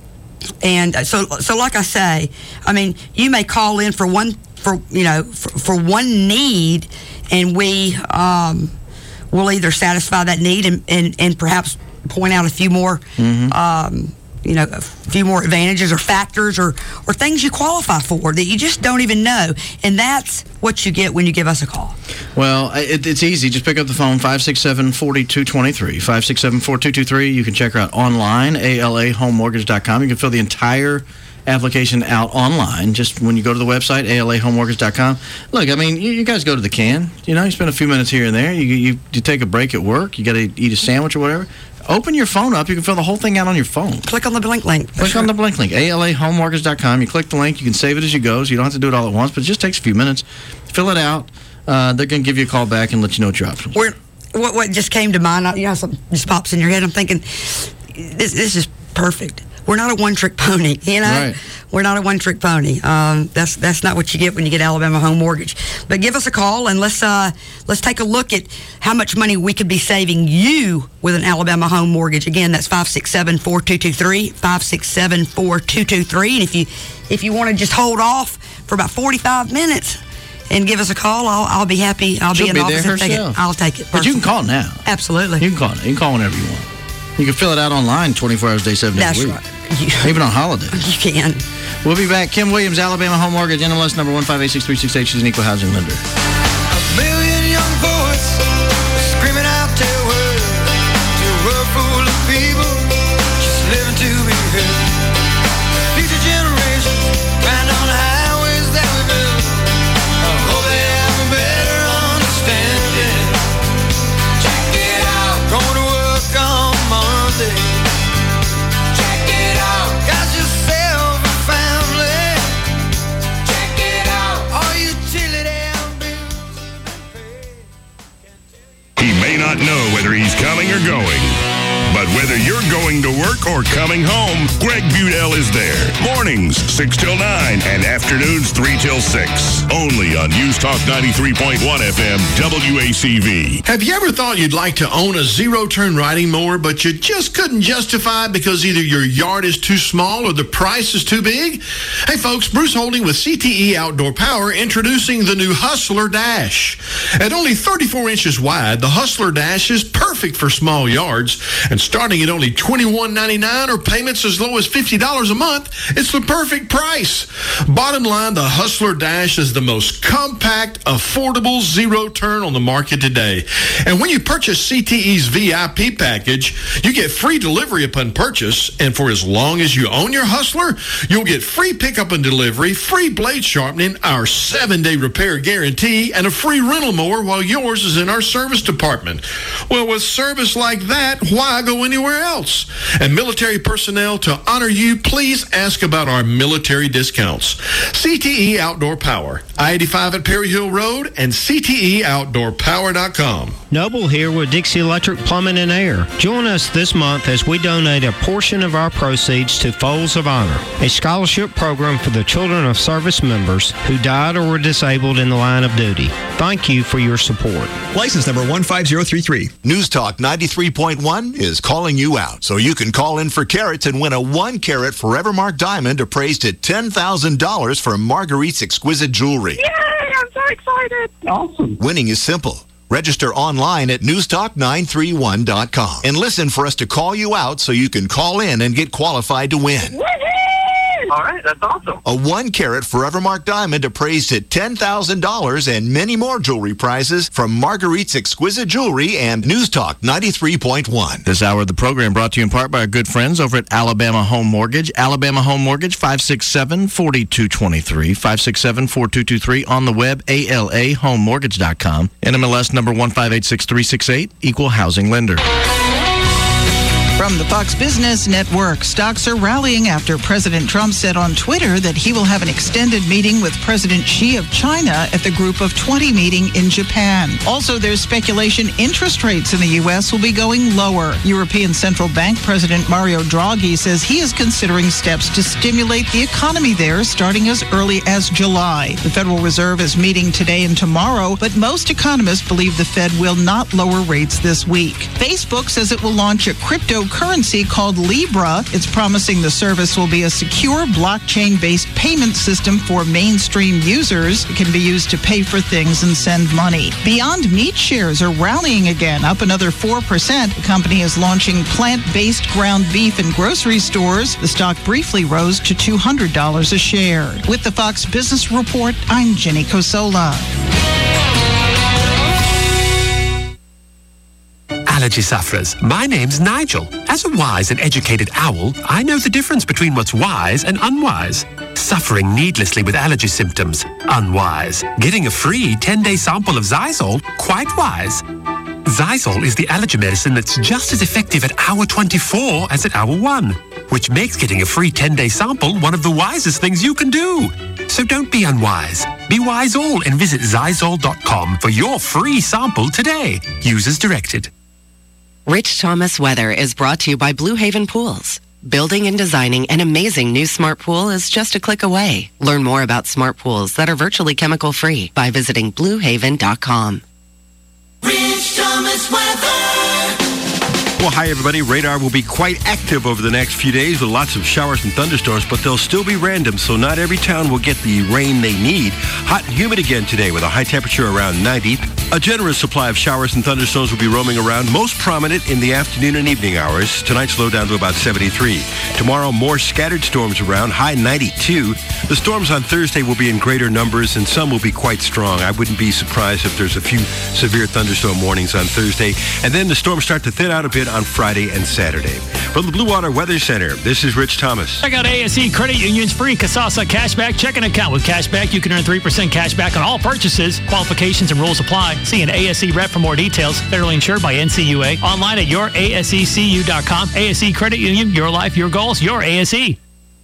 and so, so like I say, I mean, you may call in for one, for you know, for, for one need, and we um, will either satisfy that need and, and, and perhaps point out a few more, Mm-hmm. um, you know, a few more advantages or factors or or things you qualify for that you just don't even know, and that's what you get when you give us a call. Well, it, it's easy. Just pick up the phone, five six seven, four two two three, five six seven, four two two three. You can check her out online, A L A home mortgage dot com. You can fill the entire application out online just when you go to the website, A L A home mortgage dot com. Look, I mean, you, you guys go to the can. You know, you spend a few minutes here and there. You, you, you take a break at work. You got to eat a sandwich or whatever. Open your phone up. You can fill the whole thing out on your phone. Click on the blink link. Click on the blink link, A L A home mortgage dot com. You click the link. You can save it as you go, so you don't have to do it all at once, but it just takes a few minutes. Fill it out. Uh, they're going to give you a call back and let you know what your options are. We're, what what just came to mind, you know, something just pops in your head. I'm thinking, this this is perfect. We're not a one-trick pony, you know. Right. We're not a one-trick pony. Um, that's that's not what you get when you get Alabama Home Mortgage. But give us a call and let's uh, let's take a look at how much money we could be saving you with an Alabama Home Mortgage. Again, that's five six seven, four two two three, five six seven, four two two three. And if you if you want to just hold off for about forty-five minutes and give us a call, I'll I'll be happy. I'll She'll be in be the office there and take it. herself. I'll take it. But you can call now. Absolutely. You can call. You can call whenever you want. You can fill it out online twenty-four hours a day, seven days That's a week. right. Even on holidays. You can. We'll be back. Kim Williams, Alabama Home Mortgage, N M L S number one five eight six three six eight. She's an equal housing lender. A million young poets screaming out their words to a world full of people just living to be heard. Future generations riding on the highways that we built. I hope they have a better understanding. Check it out, going to work on Monday. Check it out, got yourself a family. Check it out, all utility and bills have been paid. He may not know whether he's coming or going, but whether you're going to work or coming home, Greg Budell is there. Mornings, six till nine, and afternoons, three till six. Only on News Talk ninety-three point one F M, W A C V. Have you ever thought you'd like to own a zero-turn riding mower, but you just couldn't justify it because either your yard is too small or the price is too big? Hey folks, Bruce Holding with C T E Outdoor Power introducing the new Hustler Dash. At only thirty-four inches wide, the Hustler Dash is perfect for small yards, and starting at only twenty-one ninety-nine or payments as low as fifty dollars a month, it's the perfect price. Bottom line, the Hustler Dash is the most compact, affordable zero-turn on the market today. And when you purchase C T E's V I P package, you get free delivery upon purchase, and for as long as you own your Hustler, you'll get free pickup and delivery, free blade sharpening, our seven-day repair guarantee, and a free rental mower while yours is in our service department. Well, with service like that, why go anywhere else? And military personnel, to honor you, please ask about our military discounts. C T E Outdoor Power, I eighty-five at Perry Hill Road, and C T E outdoor power dot com. Noble here with Dixie Electric Plumbing and Air. Join us this month as we donate a portion of our proceeds to Foals of Honor, a scholarship program for the children of service members who died or were disabled in the line of duty. Thank you for your support. License number one five zero three three. News Talk ninety-three point one is calling you out, so you can call in for carrots and win a one-carat Forevermark diamond appraised at ten thousand dollars from Marguerite's Exquisite Jewelry. Yay! I'm so excited. Awesome. Winning is simple. Register online at news talk nine three one dot com and listen for us to call you out so you can call in and get qualified to win. Woohoo! All right, that's awesome. A one-carat Forevermark diamond appraised at ten thousand dollars and many more jewelry prizes from Marguerite's Exquisite Jewelry and News Talk ninety-three point one. This hour of the program brought to you in part by our good friends over at Alabama Home Mortgage. Alabama Home Mortgage, five six seven, four two two three, five six seven, four two two three. On the web, A L A home mortgage dot com. N M L S number one five eight six three six eight, equal housing lender. From the Fox Business Network, stocks are rallying after President Trump said on Twitter that he will have an extended meeting with President Xi of China at the Group of twenty meeting in Japan. Also, there's speculation interest rates in the U S will be going lower. European Central Bank President Mario Draghi says he is considering steps to stimulate the economy there starting as early as July. The Federal Reserve is meeting today and tomorrow, but most economists believe the Fed will not lower rates this week. Facebook says it will launch a cryptocurrency called Libra. It's promising the service will be a secure blockchain-based payment system for mainstream users. It can be used to pay for things and send money. Beyond Meat shares are rallying again, up another four percent. The company is launching plant-based ground beef in grocery stores. The stock briefly rose to two hundred dollars a share. With the Fox Business Report, I'm Jenny Cosola. Allergy sufferers, my name's Nigel. As a wise and educated owl, I know the difference between what's wise and unwise. Suffering needlessly with allergy symptoms, unwise. Getting a free ten-day sample of Zysol, quite wise. Zysol is the allergy medicine that's just as effective at hour twenty-four as at hour one, which makes getting a free ten-day sample one of the wisest things you can do. So don't be unwise. Be wise all and visit Zysol dot com for your free sample today. Use as directed. Rich Thomas Weather is brought to you by Blue Haven Pools. Building and designing an amazing new smart pool is just a click away. Learn more about smart pools that are virtually chemical-free by visiting blue haven dot com. Rich Thomas Weather. Well, hi, everybody. Radar will be quite active over the next few days with lots of showers and thunderstorms, but they'll still be random, so not every town will get the rain they need. Hot and humid again today with a high temperature around ninety. A generous supply of showers and thunderstorms will be roaming around, most prominent in the afternoon and evening hours. Tonight's low down to about seventy-three. Tomorrow, more scattered storms around, high ninety-two. The storms on Thursday will be in greater numbers, and some will be quite strong. I wouldn't be surprised if there's a few severe thunderstorm warnings on Thursday. And then the storms start to thin out a bit on Friday and Saturday. From the Blue Water Weather Center, this is Rich Thomas. Check out A S E Credit Union's free Kasasa Cashback checking account. With Cashback, you can earn three percent cash back on all purchases. Qualifications and rules apply. See an A S E rep for more details. Federally insured by N C U A. Online at your A S E C U dot com. A S E Credit Union, your life, your goals, your A S E.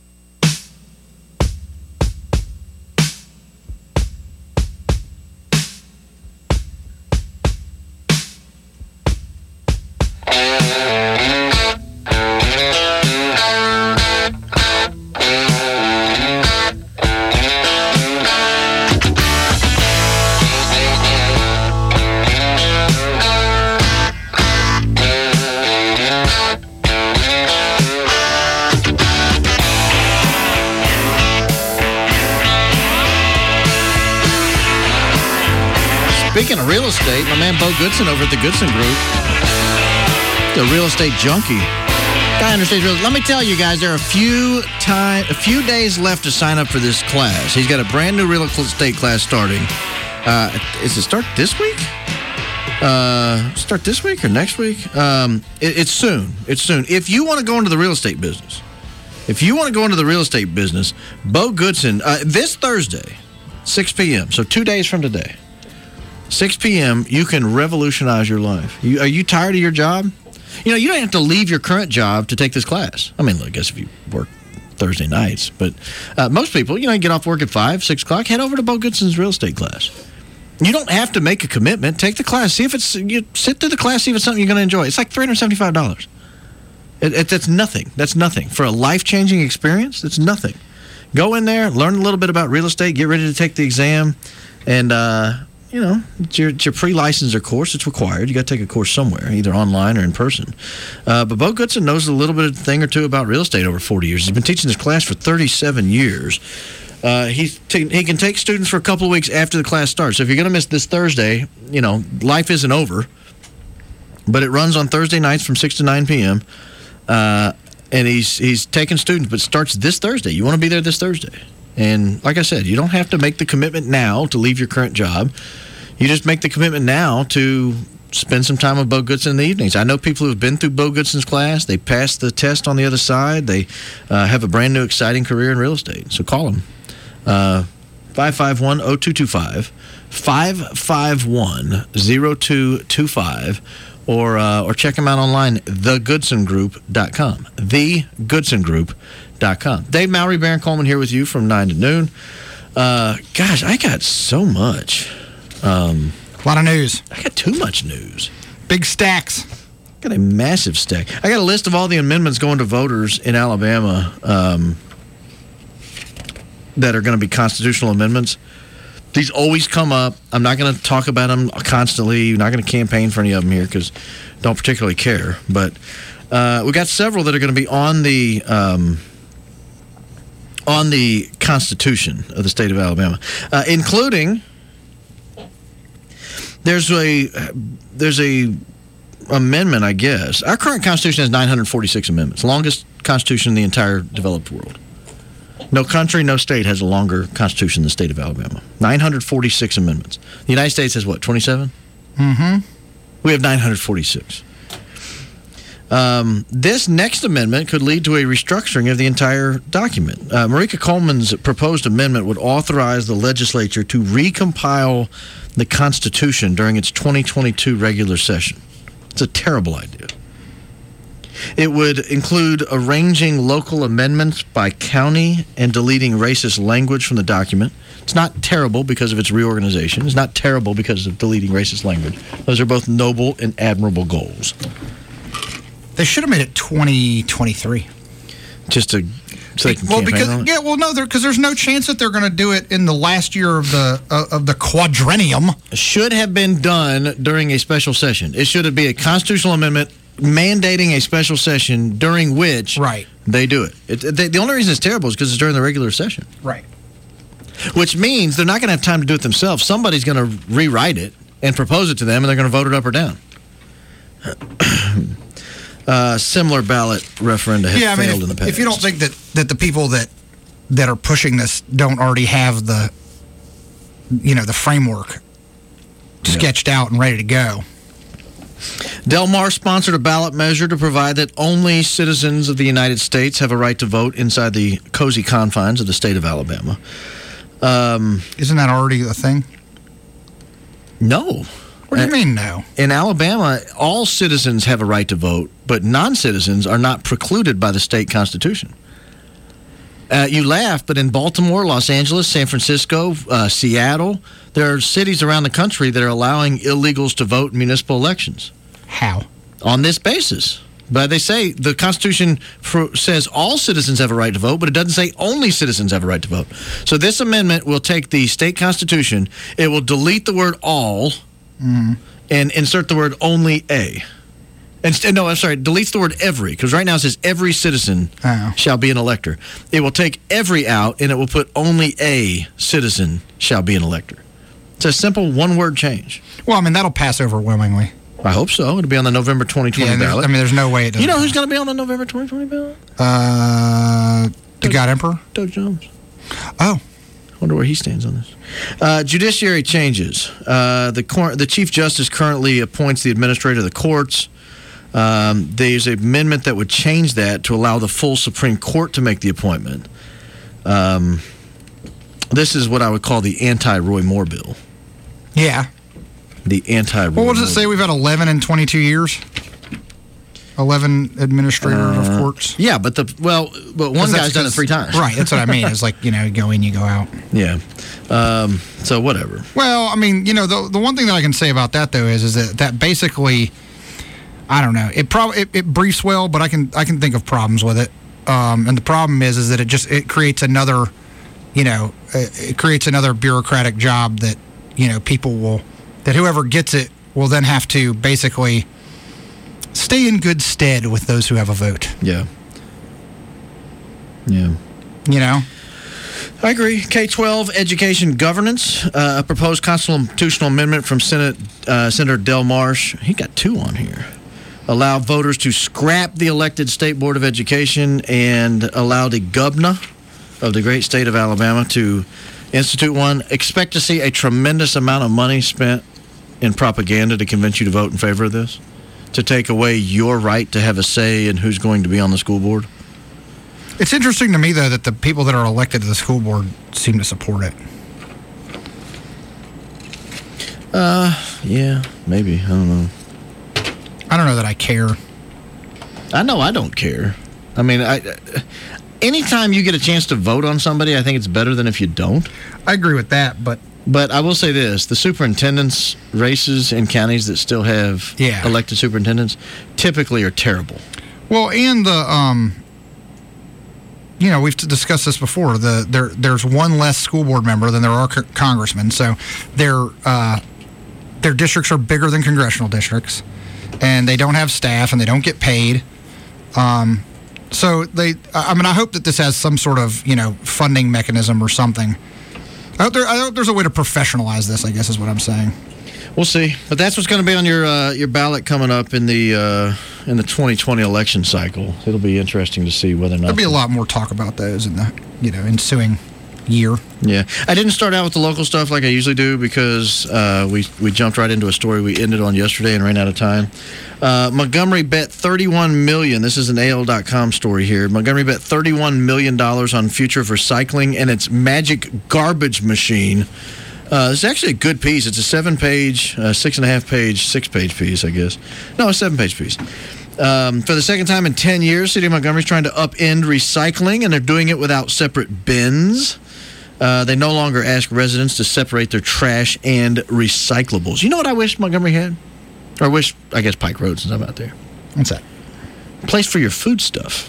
Speaking of real estate, my man Bo Goodson over at the Goodson Group, the real estate junkie. Guy understands real. Let me tell you guys, there are a few time, a few days left to sign up for this class. He's got a brand new real estate class starting. Uh, is it start this week? Uh, start this week or next week? Um, it, it's soon. It's soon. If you want to go into the real estate business, if you want to go into the real estate business, Bo Goodson, uh, this Thursday, six p.m., so two days from today, six p.m., you can revolutionize your life. You, are you tired of your job? You know, you don't have to leave your current job to take this class. I mean, look, I guess if you work Thursday nights. But uh, most people, you know, you get off work at five, six o'clock, head over to Bo Goodson's real estate class. You don't have to make a commitment. Take the class. See if it's, you sit through the class, see if it's something you're going to enjoy. It's like three hundred seventy-five dollars. It, it, that's nothing. That's nothing. For a life-changing experience, it's nothing. Go in there, learn a little bit about real estate, get ready to take the exam, and, uh, you know, it's your, it's your pre-licensure course. It's required. You got to take a course somewhere, either online or in person. Uh, but Bo Goodson knows a little bit of a thing or two about real estate over forty years. He's been teaching this class for thirty-seven years. Uh, he's t- he can take students for a couple of weeks after the class starts. So if you're going to miss this Thursday, you know, life isn't over. But it runs on Thursday nights from six to nine p.m. Uh, and he's he's taking students, but starts this Thursday. You want to be there this Thursday. And like I said, you don't have to make the commitment now to leave your current job. You just make the commitment now to spend some time with Bo Goodson in the evenings. I know people who have been through Bo Goodson's class. They passed the test on the other side. They uh, have a brand new, exciting career in real estate. So call them. Uh, five five one, zero two two five, five five one, zero two two five, or uh, or check them out online, the goodson group dot com. the goodson group dot com. Dave Mowry, Baron Coleman here with you from nine to noon. Uh, gosh, I got so much. Um, a lot of news. I got too much news. Big stacks. Got a massive stack. I got a list of all the amendments going to voters in Alabama um, that are going to be constitutional amendments. These always come up. I'm not going to talk about them constantly. I'm not going to campaign for any of them here because I don't particularly care. But uh, we got several that are going to be on the um, on the Constitution of the state of Alabama, uh, including there's a there's a amendment, I guess. Our current Constitution has nine hundred forty-six amendments, longest Constitution in the entire developed world. No country, no state has a longer Constitution than the state of Alabama. nine hundred forty-six amendments. The United States has what, twenty-seven? Mm-hmm. We have nine hundred forty-six. Um, this next amendment could lead to a restructuring of the entire document. Uh, Marika Coleman's proposed amendment would authorize the legislature to recompile the Constitution during its twenty twenty-two regular session. It's a terrible idea. It would include arranging local amendments by county and deleting racist language from the document. It's not terrible because of its reorganization. It's not terrible because of deleting racist language. Those are both noble and admirable goals. They should have made it twenty twenty-three. Just to so they can well, campaign because on it? yeah, well, no, because there's no chance that they're going to do it in the last year of the uh, of the quadrennium. Should have been done during a special session. It should be a constitutional amendment mandating a special session during which right. they do it. it they, the only reason it's terrible is because it's during the regular session. Right. Which means they're not going to have time to do it themselves. Somebody's going to rewrite it and propose it to them, and they're going to vote it up or down. Uh, similar ballot referenda have yeah, I mean, failed if, in the past. if you don't think that, that the people that that are pushing this don't already have the, you know, the framework sketched out and ready to go. Del Mar sponsored a ballot measure to provide that only citizens of the United States have a right to vote inside the cozy confines of the state of Alabama. Um, Isn't that already a thing? No. What do you mean, no? In Alabama, all citizens have a right to vote, but non-citizens are not precluded by the state constitution. Uh, you laugh, but in Baltimore, Los Angeles, San Francisco, uh, Seattle, there are cities around the country that are allowing illegals to vote in municipal elections. How? On this basis. But they say the Constitution for, says all citizens have a right to vote, but it doesn't say only citizens have a right to vote. So this amendment will take the state constitution, it will delete the word all, mm-hmm. and insert the word only a. And, no, I'm sorry, it deletes the word every, because right now it says every citizen oh. shall be an elector. It will take every out, and it will put only a citizen shall be an elector. It's a simple one-word change. Well, I mean, that'll pass overwhelmingly. I hope so. It'll be on the November twenty twenty yeah, ballot. I mean, there's no way it doesn't. You know who's going to be on the November twenty twenty ballot? Uh, the God Emperor? Doug Jones. Oh. I wonder where he stands on this. Uh, judiciary changes. Uh, the, cor- the Chief Justice currently appoints the administrator of the courts. Um, there's an amendment that would change that to allow the full Supreme Court to make the appointment. Um, this is what I would call the anti-Roy Moore bill. Yeah. The anti-Roy Well, what does it Moore say? We've had eleven in twenty-two years? eleven administrators uh, of courts? Yeah, but the well, but one guy's done it three times. Right, that's what I mean. It's like, you know, you go in, you go out. Yeah. Um, so whatever. Well, I mean, you know, the the one thing that I can say about that, though, is is that, that basically, I don't know, it probably it, it briefs well, but I can I can think of problems with it. Um, and the problem is is that it just it creates another, you know, it, it creates another bureaucratic job that, you know, people will, that whoever gets it will then have to basically stay in good stead with those who have a vote. Yeah. Yeah. You know? I agree. K twelve education governance, uh, a proposed constitutional amendment from Senate uh, Senator Del Marsh. He got two on here. Allow voters to scrap the elected State Board of Education and allow the governor of the great state of Alabama to institute one. Expect to see a tremendous amount of money spent in propaganda to convince you to vote in favor of this, to take away your right to have a say in who's going to be on the school board. It's interesting to me, though, that the people that are elected to the school board seem to support it. Uh, yeah, maybe. I don't know. I don't know that I care. I know I don't care. I mean, I, anytime you get a chance to vote on somebody, I think it's better than if you don't. I agree with that, but but I will say this: the superintendents races in counties that still have yeah. elected superintendents typically are terrible. Well, and the um, you know, we've discussed this before. The there there's one less school board member than there are co- congressmen, so their uh, their districts are bigger than congressional districts, and they don't have staff and they don't get paid. Um, so they, I mean, I hope that this has some sort of, you know, funding mechanism or something. I hope, there, I hope there's a way to professionalize this, I guess is what I'm saying. We'll see. But that's what's going to be on your uh, your ballot coming up in the uh, in the twenty twenty election cycle. It'll be interesting to see whether or not there'll be a lot more talk about those in the, you know, ensuing year. Yeah. I didn't start out with the local stuff like I usually do because uh, we, we jumped right into a story we ended on yesterday and ran out of time. Uh, Montgomery bet thirty-one million dollars. This is an A L dot com story here. Montgomery bet thirty-one million dollars on future of recycling and its magic garbage machine. Uh, it's actually a good piece. It's a seven-page, uh, six-and-a-half-page, six-page piece, I guess. No, a seven-page piece. Um, for the second time in ten years, City of Montgomery is trying to upend recycling, and they're doing it without separate bins. Uh, they no longer ask residents to separate their trash and recyclables. You know what I wish Montgomery had? Or I wish, I guess, Pike Road, since I'm out there. What's that? A place for your food stuff.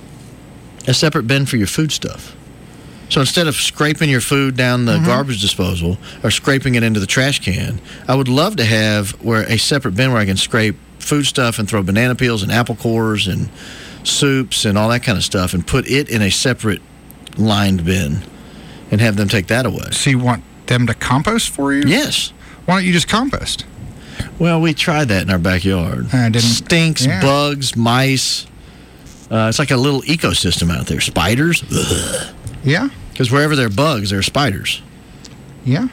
A separate bin for your food stuff. So instead of scraping your food down the mm-hmm. garbage disposal or scraping it into the trash can, I would love to have where a separate bin where I can scrape food stuff and throw banana peels and apple cores and soups and all that kind of stuff and put it in a separate lined bin and have them take that away. So you want them to compost for you? Yes. Why don't you just compost? Well, we tried that in our backyard. I didn't, Stinks, yeah. bugs, mice. Uh, it's like a little ecosystem out there. Spiders. Ugh. Yeah. Because wherever there are bugs, there are spiders. Yeah.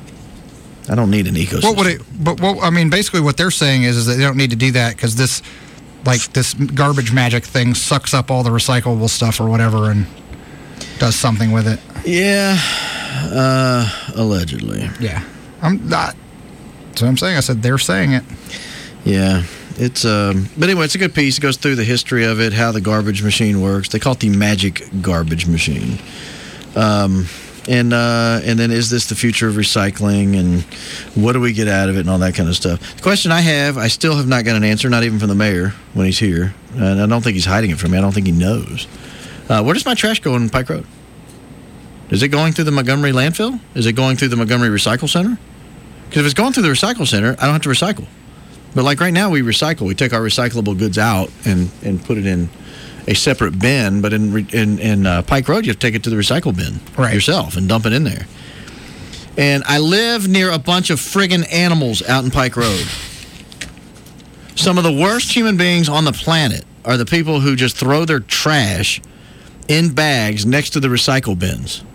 I don't need an ecosystem. What would it? But what I mean, basically, what they're saying is, is that they don't need to do that because this, like this garbage magic thing, sucks up all the recyclable stuff or whatever and does something with it. Yeah. Uh, allegedly. Yeah. I'm not. That's what I'm saying. I said they're saying it. Yeah. It's um, but anyway, it's a good piece. It goes through the history of it, how the garbage machine works. They call it the magic garbage machine. Um, and uh, and then is this the future of recycling, and what do we get out of it, and all that kind of stuff. The question I have, I still have not got an answer, not even from the mayor when he's here, and I don't think he's hiding it from me. I don't think he knows. Uh, where does my trash go on Pike Road? Is it going through the Montgomery landfill? Is it going through the Montgomery Recycle Center? Because if it's going through the recycle center, I don't have to recycle. But like right now, we recycle. We take our recyclable goods out and, and put it in a separate bin. But in in, in uh, Pike Road, you have to take it to the recycle bin right. yourself and dump it in there. And I live near a bunch of friggin' animals out in Pike Road. Some of the worst human beings on the planet are the people who just throw their trash in bags next to the recycle bins.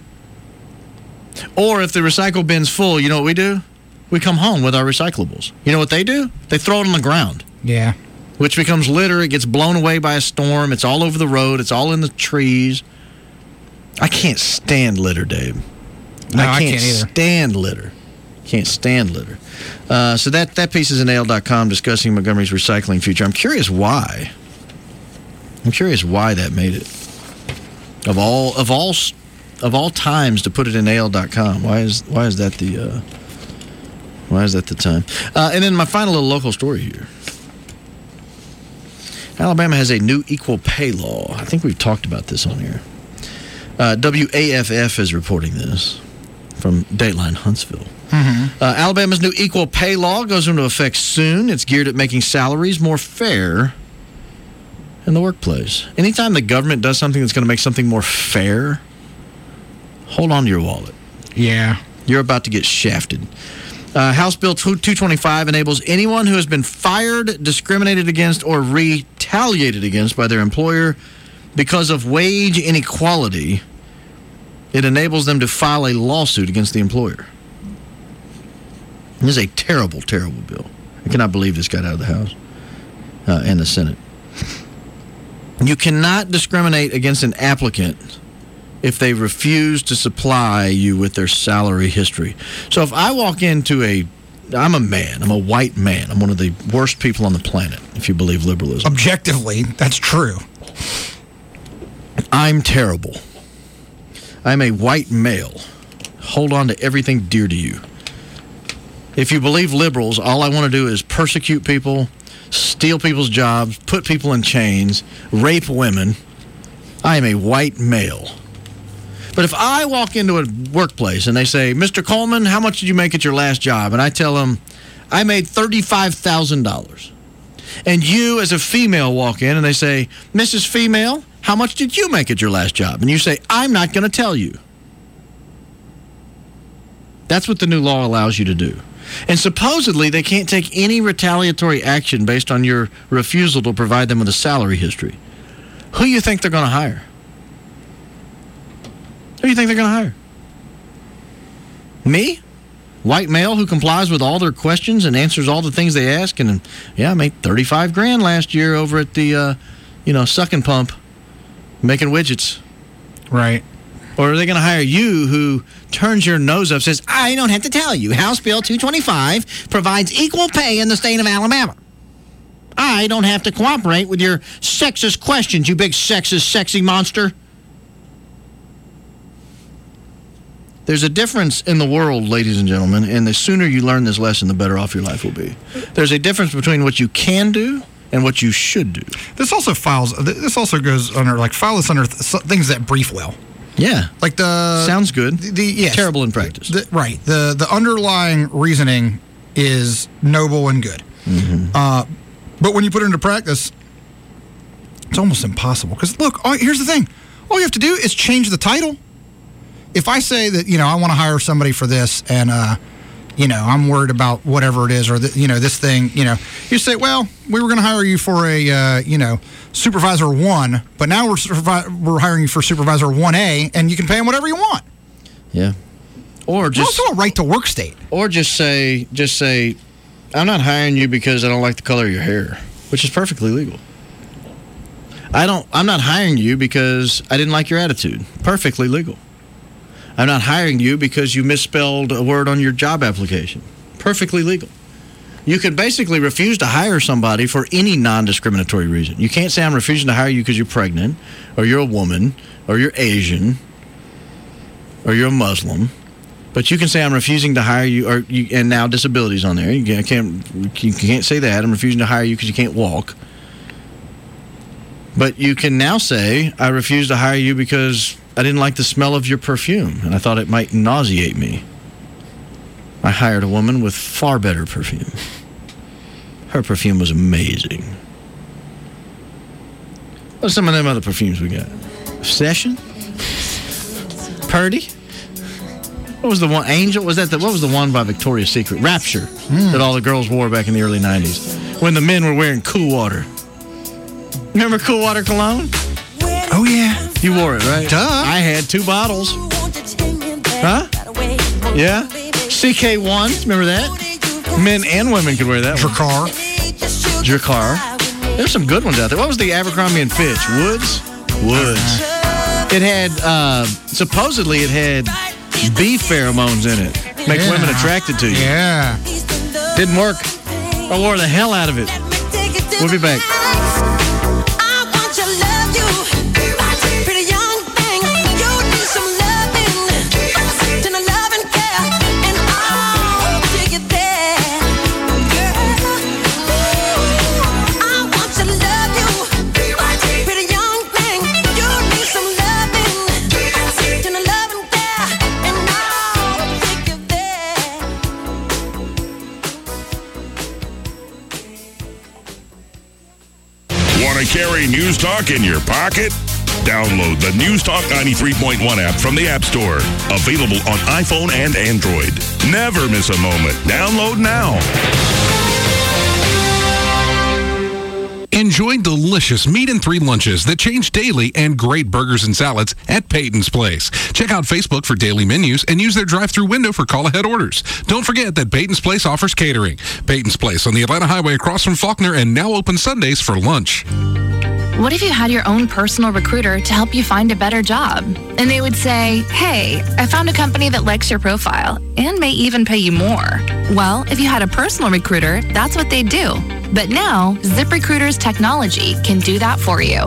Or if the recycle bin's full, you know what we do? We come home with our recyclables. You know what they do? They throw it on the ground. Yeah. Which becomes litter. It gets blown away by a storm. It's all over the road. It's all in the trees. I can't stand litter, Dave. No, I can't, I can't either. stand litter. Can't stand litter. Uh, so that, that piece is in A L dot com discussing Montgomery's recycling future. I'm curious why. I'm curious why that made it. Of all of all of all times to put it in A L dot com, why is why is that the uh, why is that the time? Uh, and then my final little local story here. Alabama has a new equal pay law. I think we've talked about this on here. Uh, W A F F is reporting this from Dateline Huntsville. Mm-hmm. Uh, Alabama's new equal pay law goes into effect soon. It's geared at making salaries more fair in the workplace. Anytime the government does something that's going to make something more fair, hold on to your wallet. Yeah. You're about to get shafted. Uh, House Bill two twenty-five enables anyone who has been fired, discriminated against, or retaliated against by their employer because of wage inequality. It enables them to file a lawsuit against the employer. This is a terrible, terrible bill. I cannot believe this got out of the House uh, and the Senate. You cannot discriminate against an applicant if they refuse to supply you with their salary history. So if I walk into a I'm a man. I'm a white man. I'm one of the worst people on the planet, if you believe liberalism. Objectively, that's true. I'm terrible. I'm a white male. Hold on to everything dear to you. If you believe liberals, all I want to do is persecute people, steal people's jobs, put people in chains, rape women. I am a white male. But if I walk into a workplace and they say, Mister Coleman, how much did you make at your last job? And I tell them, I made thirty-five thousand dollars. And you, as a female, walk in and they say, Missus Female, how much did you make at your last job? And you say, I'm not going to tell you. That's what the new law allows you to do. And supposedly, they can't take any retaliatory action based on your refusal to provide them with a salary history. Who do you think they're going to hire? Who do you think they're going to hire? Me? White male who complies with all their questions and answers all the things they ask. And, yeah, I made thirty-five grand last year over at the, uh, you know, sucking pump, making widgets. Right. Or are they going to hire you who turns your nose up, says, I don't have to tell you, House Bill two twenty-five provides equal pay in the state of Alabama. I don't have to cooperate with your sexist questions, you big sexist, sexy monster. There's a difference in the world, ladies and gentlemen, and the sooner you learn this lesson, the better off your life will be. There's a difference between what you can do and what you should do. This also files. This also goes under like file this under th- things that brief well. Yeah, like the sounds good. The, the yes, terrible in practice. The, right. The the underlying reasoning is noble and good, mm-hmm. uh, but when you put it into practice, it's almost impossible. Because look, all, here's the thing: all you have to do is change the title. If I say that, you know, I want to hire somebody for this and, uh, you know, I'm worried about whatever it is or, the, you know, this thing, you know, you say, well, we were going to hire you for a, uh, you know, supervisor one, but now we're supervi- we're hiring you for supervisor one A and you can pay them whatever you want. Yeah. Or just. It's also a right to work state. Or just say, just say, I'm not hiring you because I don't like the color of your hair, which is perfectly legal. I don't, I'm not hiring you because I didn't like your attitude. Perfectly legal. I'm not hiring you because you misspelled a word on your job application. Perfectly legal. You can basically refuse to hire somebody for any non-discriminatory reason. You can't say I'm refusing to hire you because you're pregnant, or you're a woman, or you're Asian, or you're a Muslim. But you can say I'm refusing to hire you, or you, and now disabilities on there. You can't, you can't say that. I'm refusing to hire you because you can't walk. But you can now say I refuse to hire you because I didn't like the smell of your perfume, and I thought it might nauseate me. I hired a woman with far better perfume. Her perfume was amazing. What's some of them other perfumes we got? Session? Purdy? What was the one? Angel? Was that the, what was the one by Victoria's Secret? Rapture, mm. that all the girls wore back in the early nineties when the men were wearing Cool Water. Remember Cool Water cologne? Oh, yeah. You wore it, right? Duh. I had two bottles. Huh? Yeah? C K one, remember that? Men and women could wear that Drakkar. one. Drakkar. There's some good ones out there. What was the Abercrombie and Fitch? Woods? Woods. It had, uh, supposedly it had bee pheromones in it. Make yeah. women attracted to you. Yeah. Didn't work. I wore the hell out of it. We'll be back. Carry News Talk in your pocket? Download the News Talk ninety-three point one app from the App Store. Available on iPhone and Android. Never miss a moment. Download now. Enjoy delicious meat and three lunches that change daily and great burgers and salads at Peyton's Place. Check out Facebook for daily menus and use their drive-thru window for call-ahead orders. Don't forget that Peyton's Place offers catering. Peyton's Place on the Atlanta Highway across from Faulkner and now open Sundays for lunch. what if you had your own personal recruiter to help you find a better job? And they would say, hey, I found a company that likes your profile and may even pay you more. Well, if you had a personal recruiter, that's what they'd do. But now, ZipRecruiter's technology can do that for you.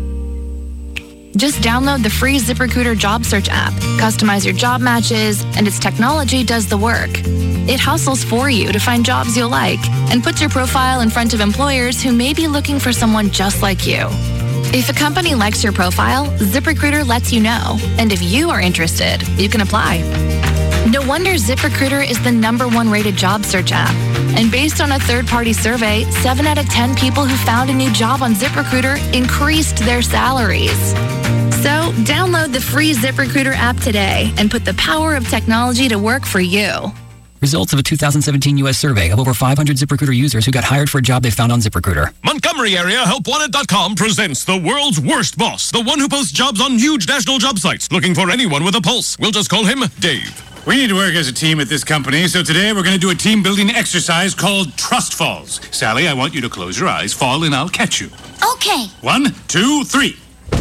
Just download the free ZipRecruiter job search app, customize your job matches, and its technology does the work. It hustles for you to find jobs you'll like and puts your profile in front of employers who may be looking for someone just like you. If a company likes your profile, ZipRecruiter lets you know. And if you are interested, you can apply. No wonder ZipRecruiter is the number one rated job search app. And based on a third-party survey, seven out of ten people who found a new job on ZipRecruiter increased their salaries. So download the free ZipRecruiter app today and put the power of technology to work for you. Results of a two thousand seventeen U S survey of over five hundred ZipRecruiter users who got hired for a job they found on ZipRecruiter. Montgomery Area Help Wanted dot com presents the world's worst boss, the one who posts jobs on huge national job sites, looking for anyone with a pulse. We'll just call him Dave. We need to work as a team at this company, so today we're going to do a team-building exercise called Trust Falls. Sally, I want you to close your eyes, fall, and I'll catch you. Okay. One, two, three.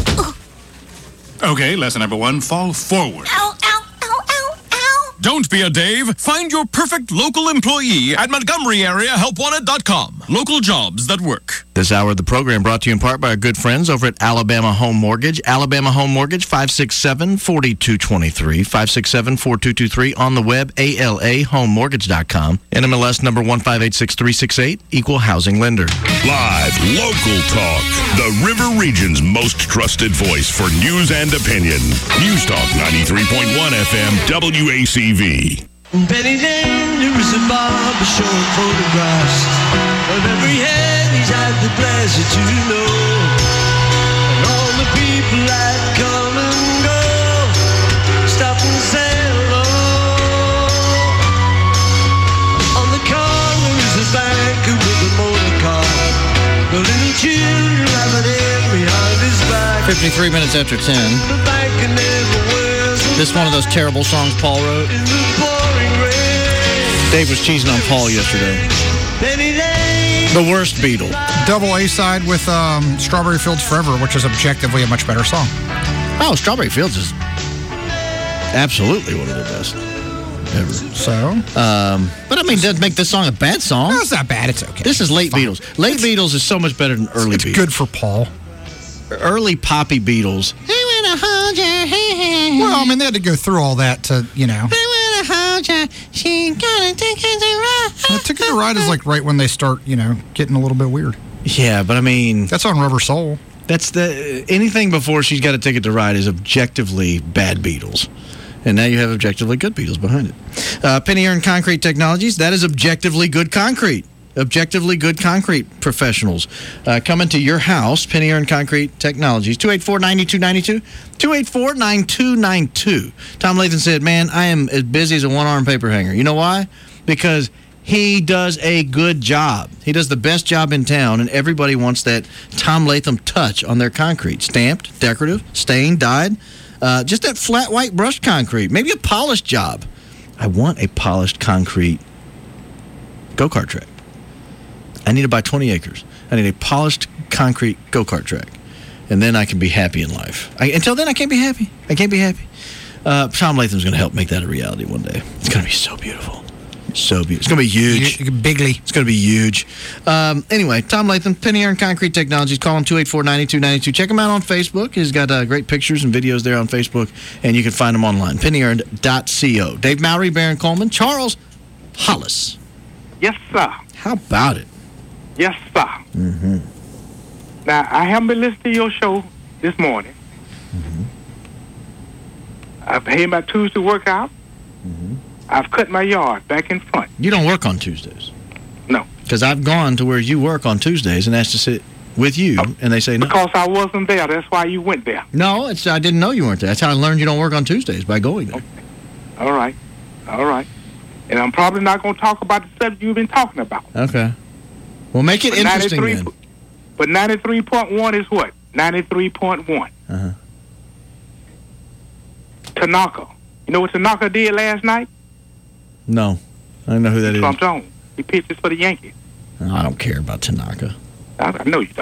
Okay, lesson number one, fall forward. Ow, ow, ow, ow, ow. Don't be a Dave. Find your perfect local employee at Montgomery Area Help Wanted dot com. Local jobs that work. This hour of the program brought to you in part by our good friends over at Alabama Home Mortgage. Alabama Home Mortgage, five six seven, four two two three, five six seven, four two two three, on the web, A L A home mortgage dot com. N M L S number one five eight six three six eight, equal housing lender. Live, local talk. The River Region's most trusted voice for news and opinion. News Talk ninety-three point one F M, W A C V. In Penny Lane, there is a barber showing photographs of every head he's had the pleasure to know. And all the people that come and go stop and say hello. On the corner is a banker with a motor car. The little children have an air behind his back. fifty-three minutes after ten. The banker never wears a This one of those terrible songs Paul wrote. Dave was cheesing on Paul yesterday. The worst Beatle. Double A side with um, Strawberry Fields Forever, which is objectively a much better song. Oh, Strawberry Fields is absolutely one of the best ever. So? Um, but I mean, doesn't make this song a bad song. No, it's not bad. It's okay. This is late Beatles. Late Beatles is so much better than early it's Beatles. It's good for Paul. Early poppy Beatles. I wanna hold your hand. Well, I mean, they had to go through all that to, you know. I wanna hold you. She gotta take it to ride. Well, Ticket to Ride is like right when they start, you know, getting a little bit weird. Yeah, but I mean, that's on Rubber Soul. That's the anything before She's Got a Ticket to Ride is objectively bad Beatles. And now you have objectively good Beatles behind it. Uh, Penny Earn Concrete Technologies, that is objectively good concrete. Objectively good concrete professionals uh, coming to your house. Penny Earn Concrete Technologies, two eight four, nine two nine two, two eight four, nine two nine two. Tom Lathan said, man, I am as busy as a one-arm paper hanger. You know why? Because he does a good job. He does the best job in town, and everybody wants that Tom Latham touch on their concrete. Stamped, decorative, stained, dyed. Uh, just that flat white brushed concrete. Maybe a polished job. I want a polished concrete go-kart track. I need to buy twenty acres. I need a polished concrete go-kart track. And then I can be happy in life. I, until then, I can't be happy. I can't be happy. Uh, Tom Latham's going to help make that a reality one day. It's going to be so beautiful. So beautiful. It's going to be huge. Bigly. It's going to be huge. Um, anyway, Tom Latham, Penny Earn Concrete Technologies. Call him two eight four, nine two nine two. Check him out on Facebook. He's got uh, great pictures and videos there on Facebook, and you can find him online, penny earned dot co. Dave Mowry, Baron Coleman, Charles Hollis. Yes, sir. How about it? Yes, sir. Mm-hmm. Now, I haven't been listening to your show this morning. Mm-hmm. I've had my Tuesday workout. Mm-hmm. I've cut my yard back in front. You don't work on Tuesdays. No. Because I've gone to where you work on Tuesdays and asked to sit with you, oh, and they say no. Because I wasn't there. That's why you went there. No, it's I didn't know you weren't there. That's how I learned you don't work on Tuesdays, by going there. Okay. All right. All right. And I'm probably not going to talk about the subject you've been talking about. Okay. Well, make it but interesting then. But ninety-three point one is what? ninety-three point one. Uh-huh. Tanaka. You know what Tanaka did last night? No. I don't know who that he is. Trumped on. He pitches for the Yankees. Oh, I don't care about Tanaka. I, I know you don't.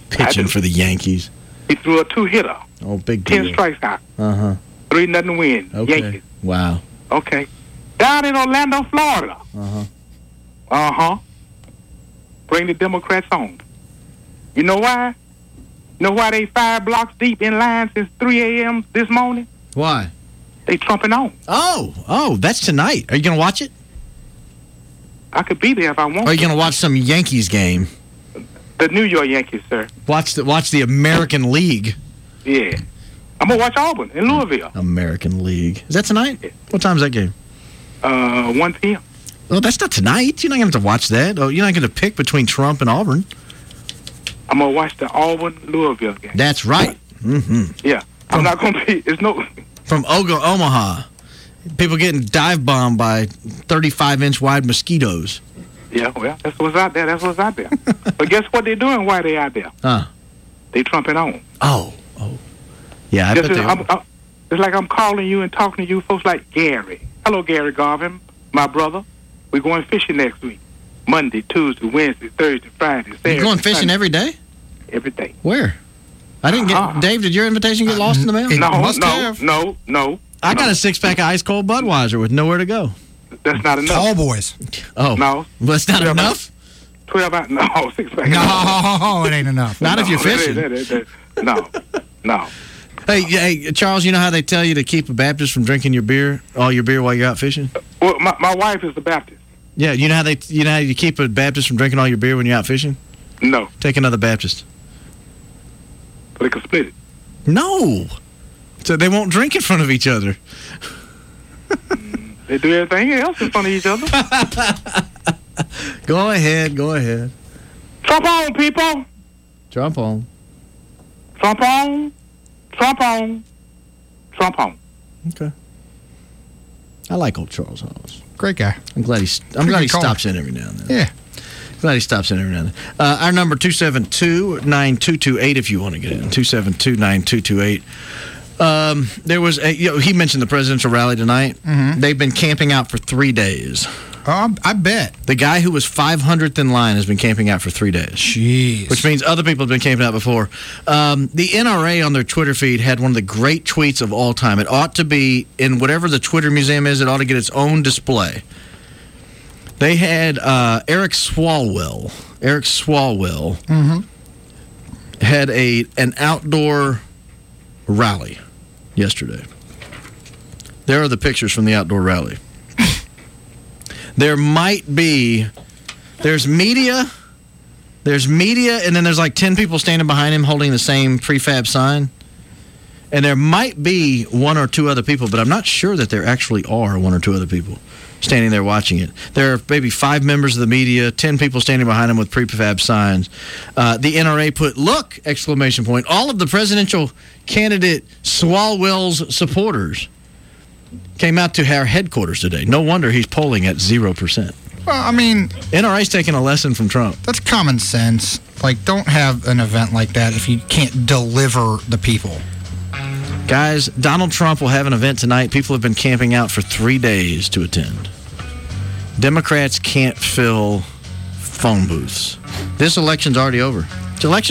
Pitching for the Yankees. He threw a two-hitter. Oh, big deal. Ten strikes out. Uh-huh. Three nothing win. Okay. Yankees. Wow. Okay. Down in Orlando, Florida. Uh-huh. Uh-huh. Bring the Democrats on. You know why? You know why they five blocks deep in line since three a.m. this morning? Why? They trumping on. Oh, oh, that's tonight. Are you going to watch it? I could be there if I want Or are you to. going to watch some Yankees game? The New York Yankees, sir. Watch the watch the American League. Yeah. I'm going to watch Auburn in Louisville. American League. Is that tonight? Yeah. What time is that game? Uh, one p.m. Well, that's not tonight. You're not going to have to watch that. Oh, you're not going to pick between Trump and Auburn. I'm going to watch the Auburn-Louisville game. That's right. Mm-hmm. Yeah. I'm not going to be... It's no... From Oga, Omaha. People getting dive bombed by thirty-five inch wide mosquitoes. Yeah, well, that's what's out there. That's what's out there. But guess what they're doing while they out there? Huh. They trumping on. Oh. Oh. Yeah, I Just bet as they I'm, are. I'm, It's like I'm calling you and talking to you folks like Gary. Hello, Gary Garvin, my brother. We're going fishing next week. Monday, Tuesday, Wednesday, Thursday, Friday, Saturday. You're going fishing Sunday. every day? Every day. Where? I didn't get... Uh-huh. Dave, did your invitation get lost in the mail? No, Must no, have. no, no. I no. got a six-pack of ice-cold Budweiser with nowhere to go. That's not enough. Tall boys. Oh. No. Well, that's not twelve enough? twelve out. No, six pack. No, it ain't enough. Not no, if you're fishing. That, that, that, that, no, no. Hey, hey, Charles, you know how they tell you to keep a Baptist from drinking your beer, all your beer while you're out fishing? Well, my, my wife is a Baptist. Yeah, you know how they, you know how you keep a Baptist from drinking all your beer when you're out fishing? No. Take another Baptist. But they can split it. No. So they won't drink in front of each other. They do everything else in front of each other. Go ahead, go ahead. Trump on, people. Trump on. Trump on. Trump on. Trump on. Okay. I like old Charles Hollis. Great guy. I'm glad he, I'm glad he stops in every now and then. Yeah. Glad he stops in every now and then. Uh, our number, two seven two, nine two two eight, if you want to get in. two seven two, nine two two eight. Um, there was a, you know, he mentioned the presidential rally tonight. Mm-hmm. They've been camping out for three days. Oh, I bet. The guy who was five hundredth in line has been camping out for three days. Jeez. Which means other people have been camping out before. Um, the N R A on their Twitter feed had one of the great tweets of all time. It ought to be, in whatever the Twitter museum is, it ought to get its own display. They had uh, Eric Swalwell. Eric Swalwell Mm-hmm. had a an outdoor rally yesterday. There are the pictures from the outdoor rally. There might be, there's media, there's media, and then there's like ten people standing behind him holding the same prefab sign. And there might be one or two other people, but I'm not sure that there actually are one or two other people standing there watching it. There are maybe five members of the media, ten people standing behind him with prefab signs. Uh, the N R A put, look, exclamation point, all of the presidential candidate Swalwell's supporters came out to our headquarters today. No wonder he's polling at zero percent. Well, I mean, N R A's taking a lesson from Trump. That's common sense. Like, don't have an event like that if you can't deliver the people. Guys, Donald Trump will have an event tonight. People have been camping out for three days to attend. Democrats can't fill phone booths. This election's already over. This election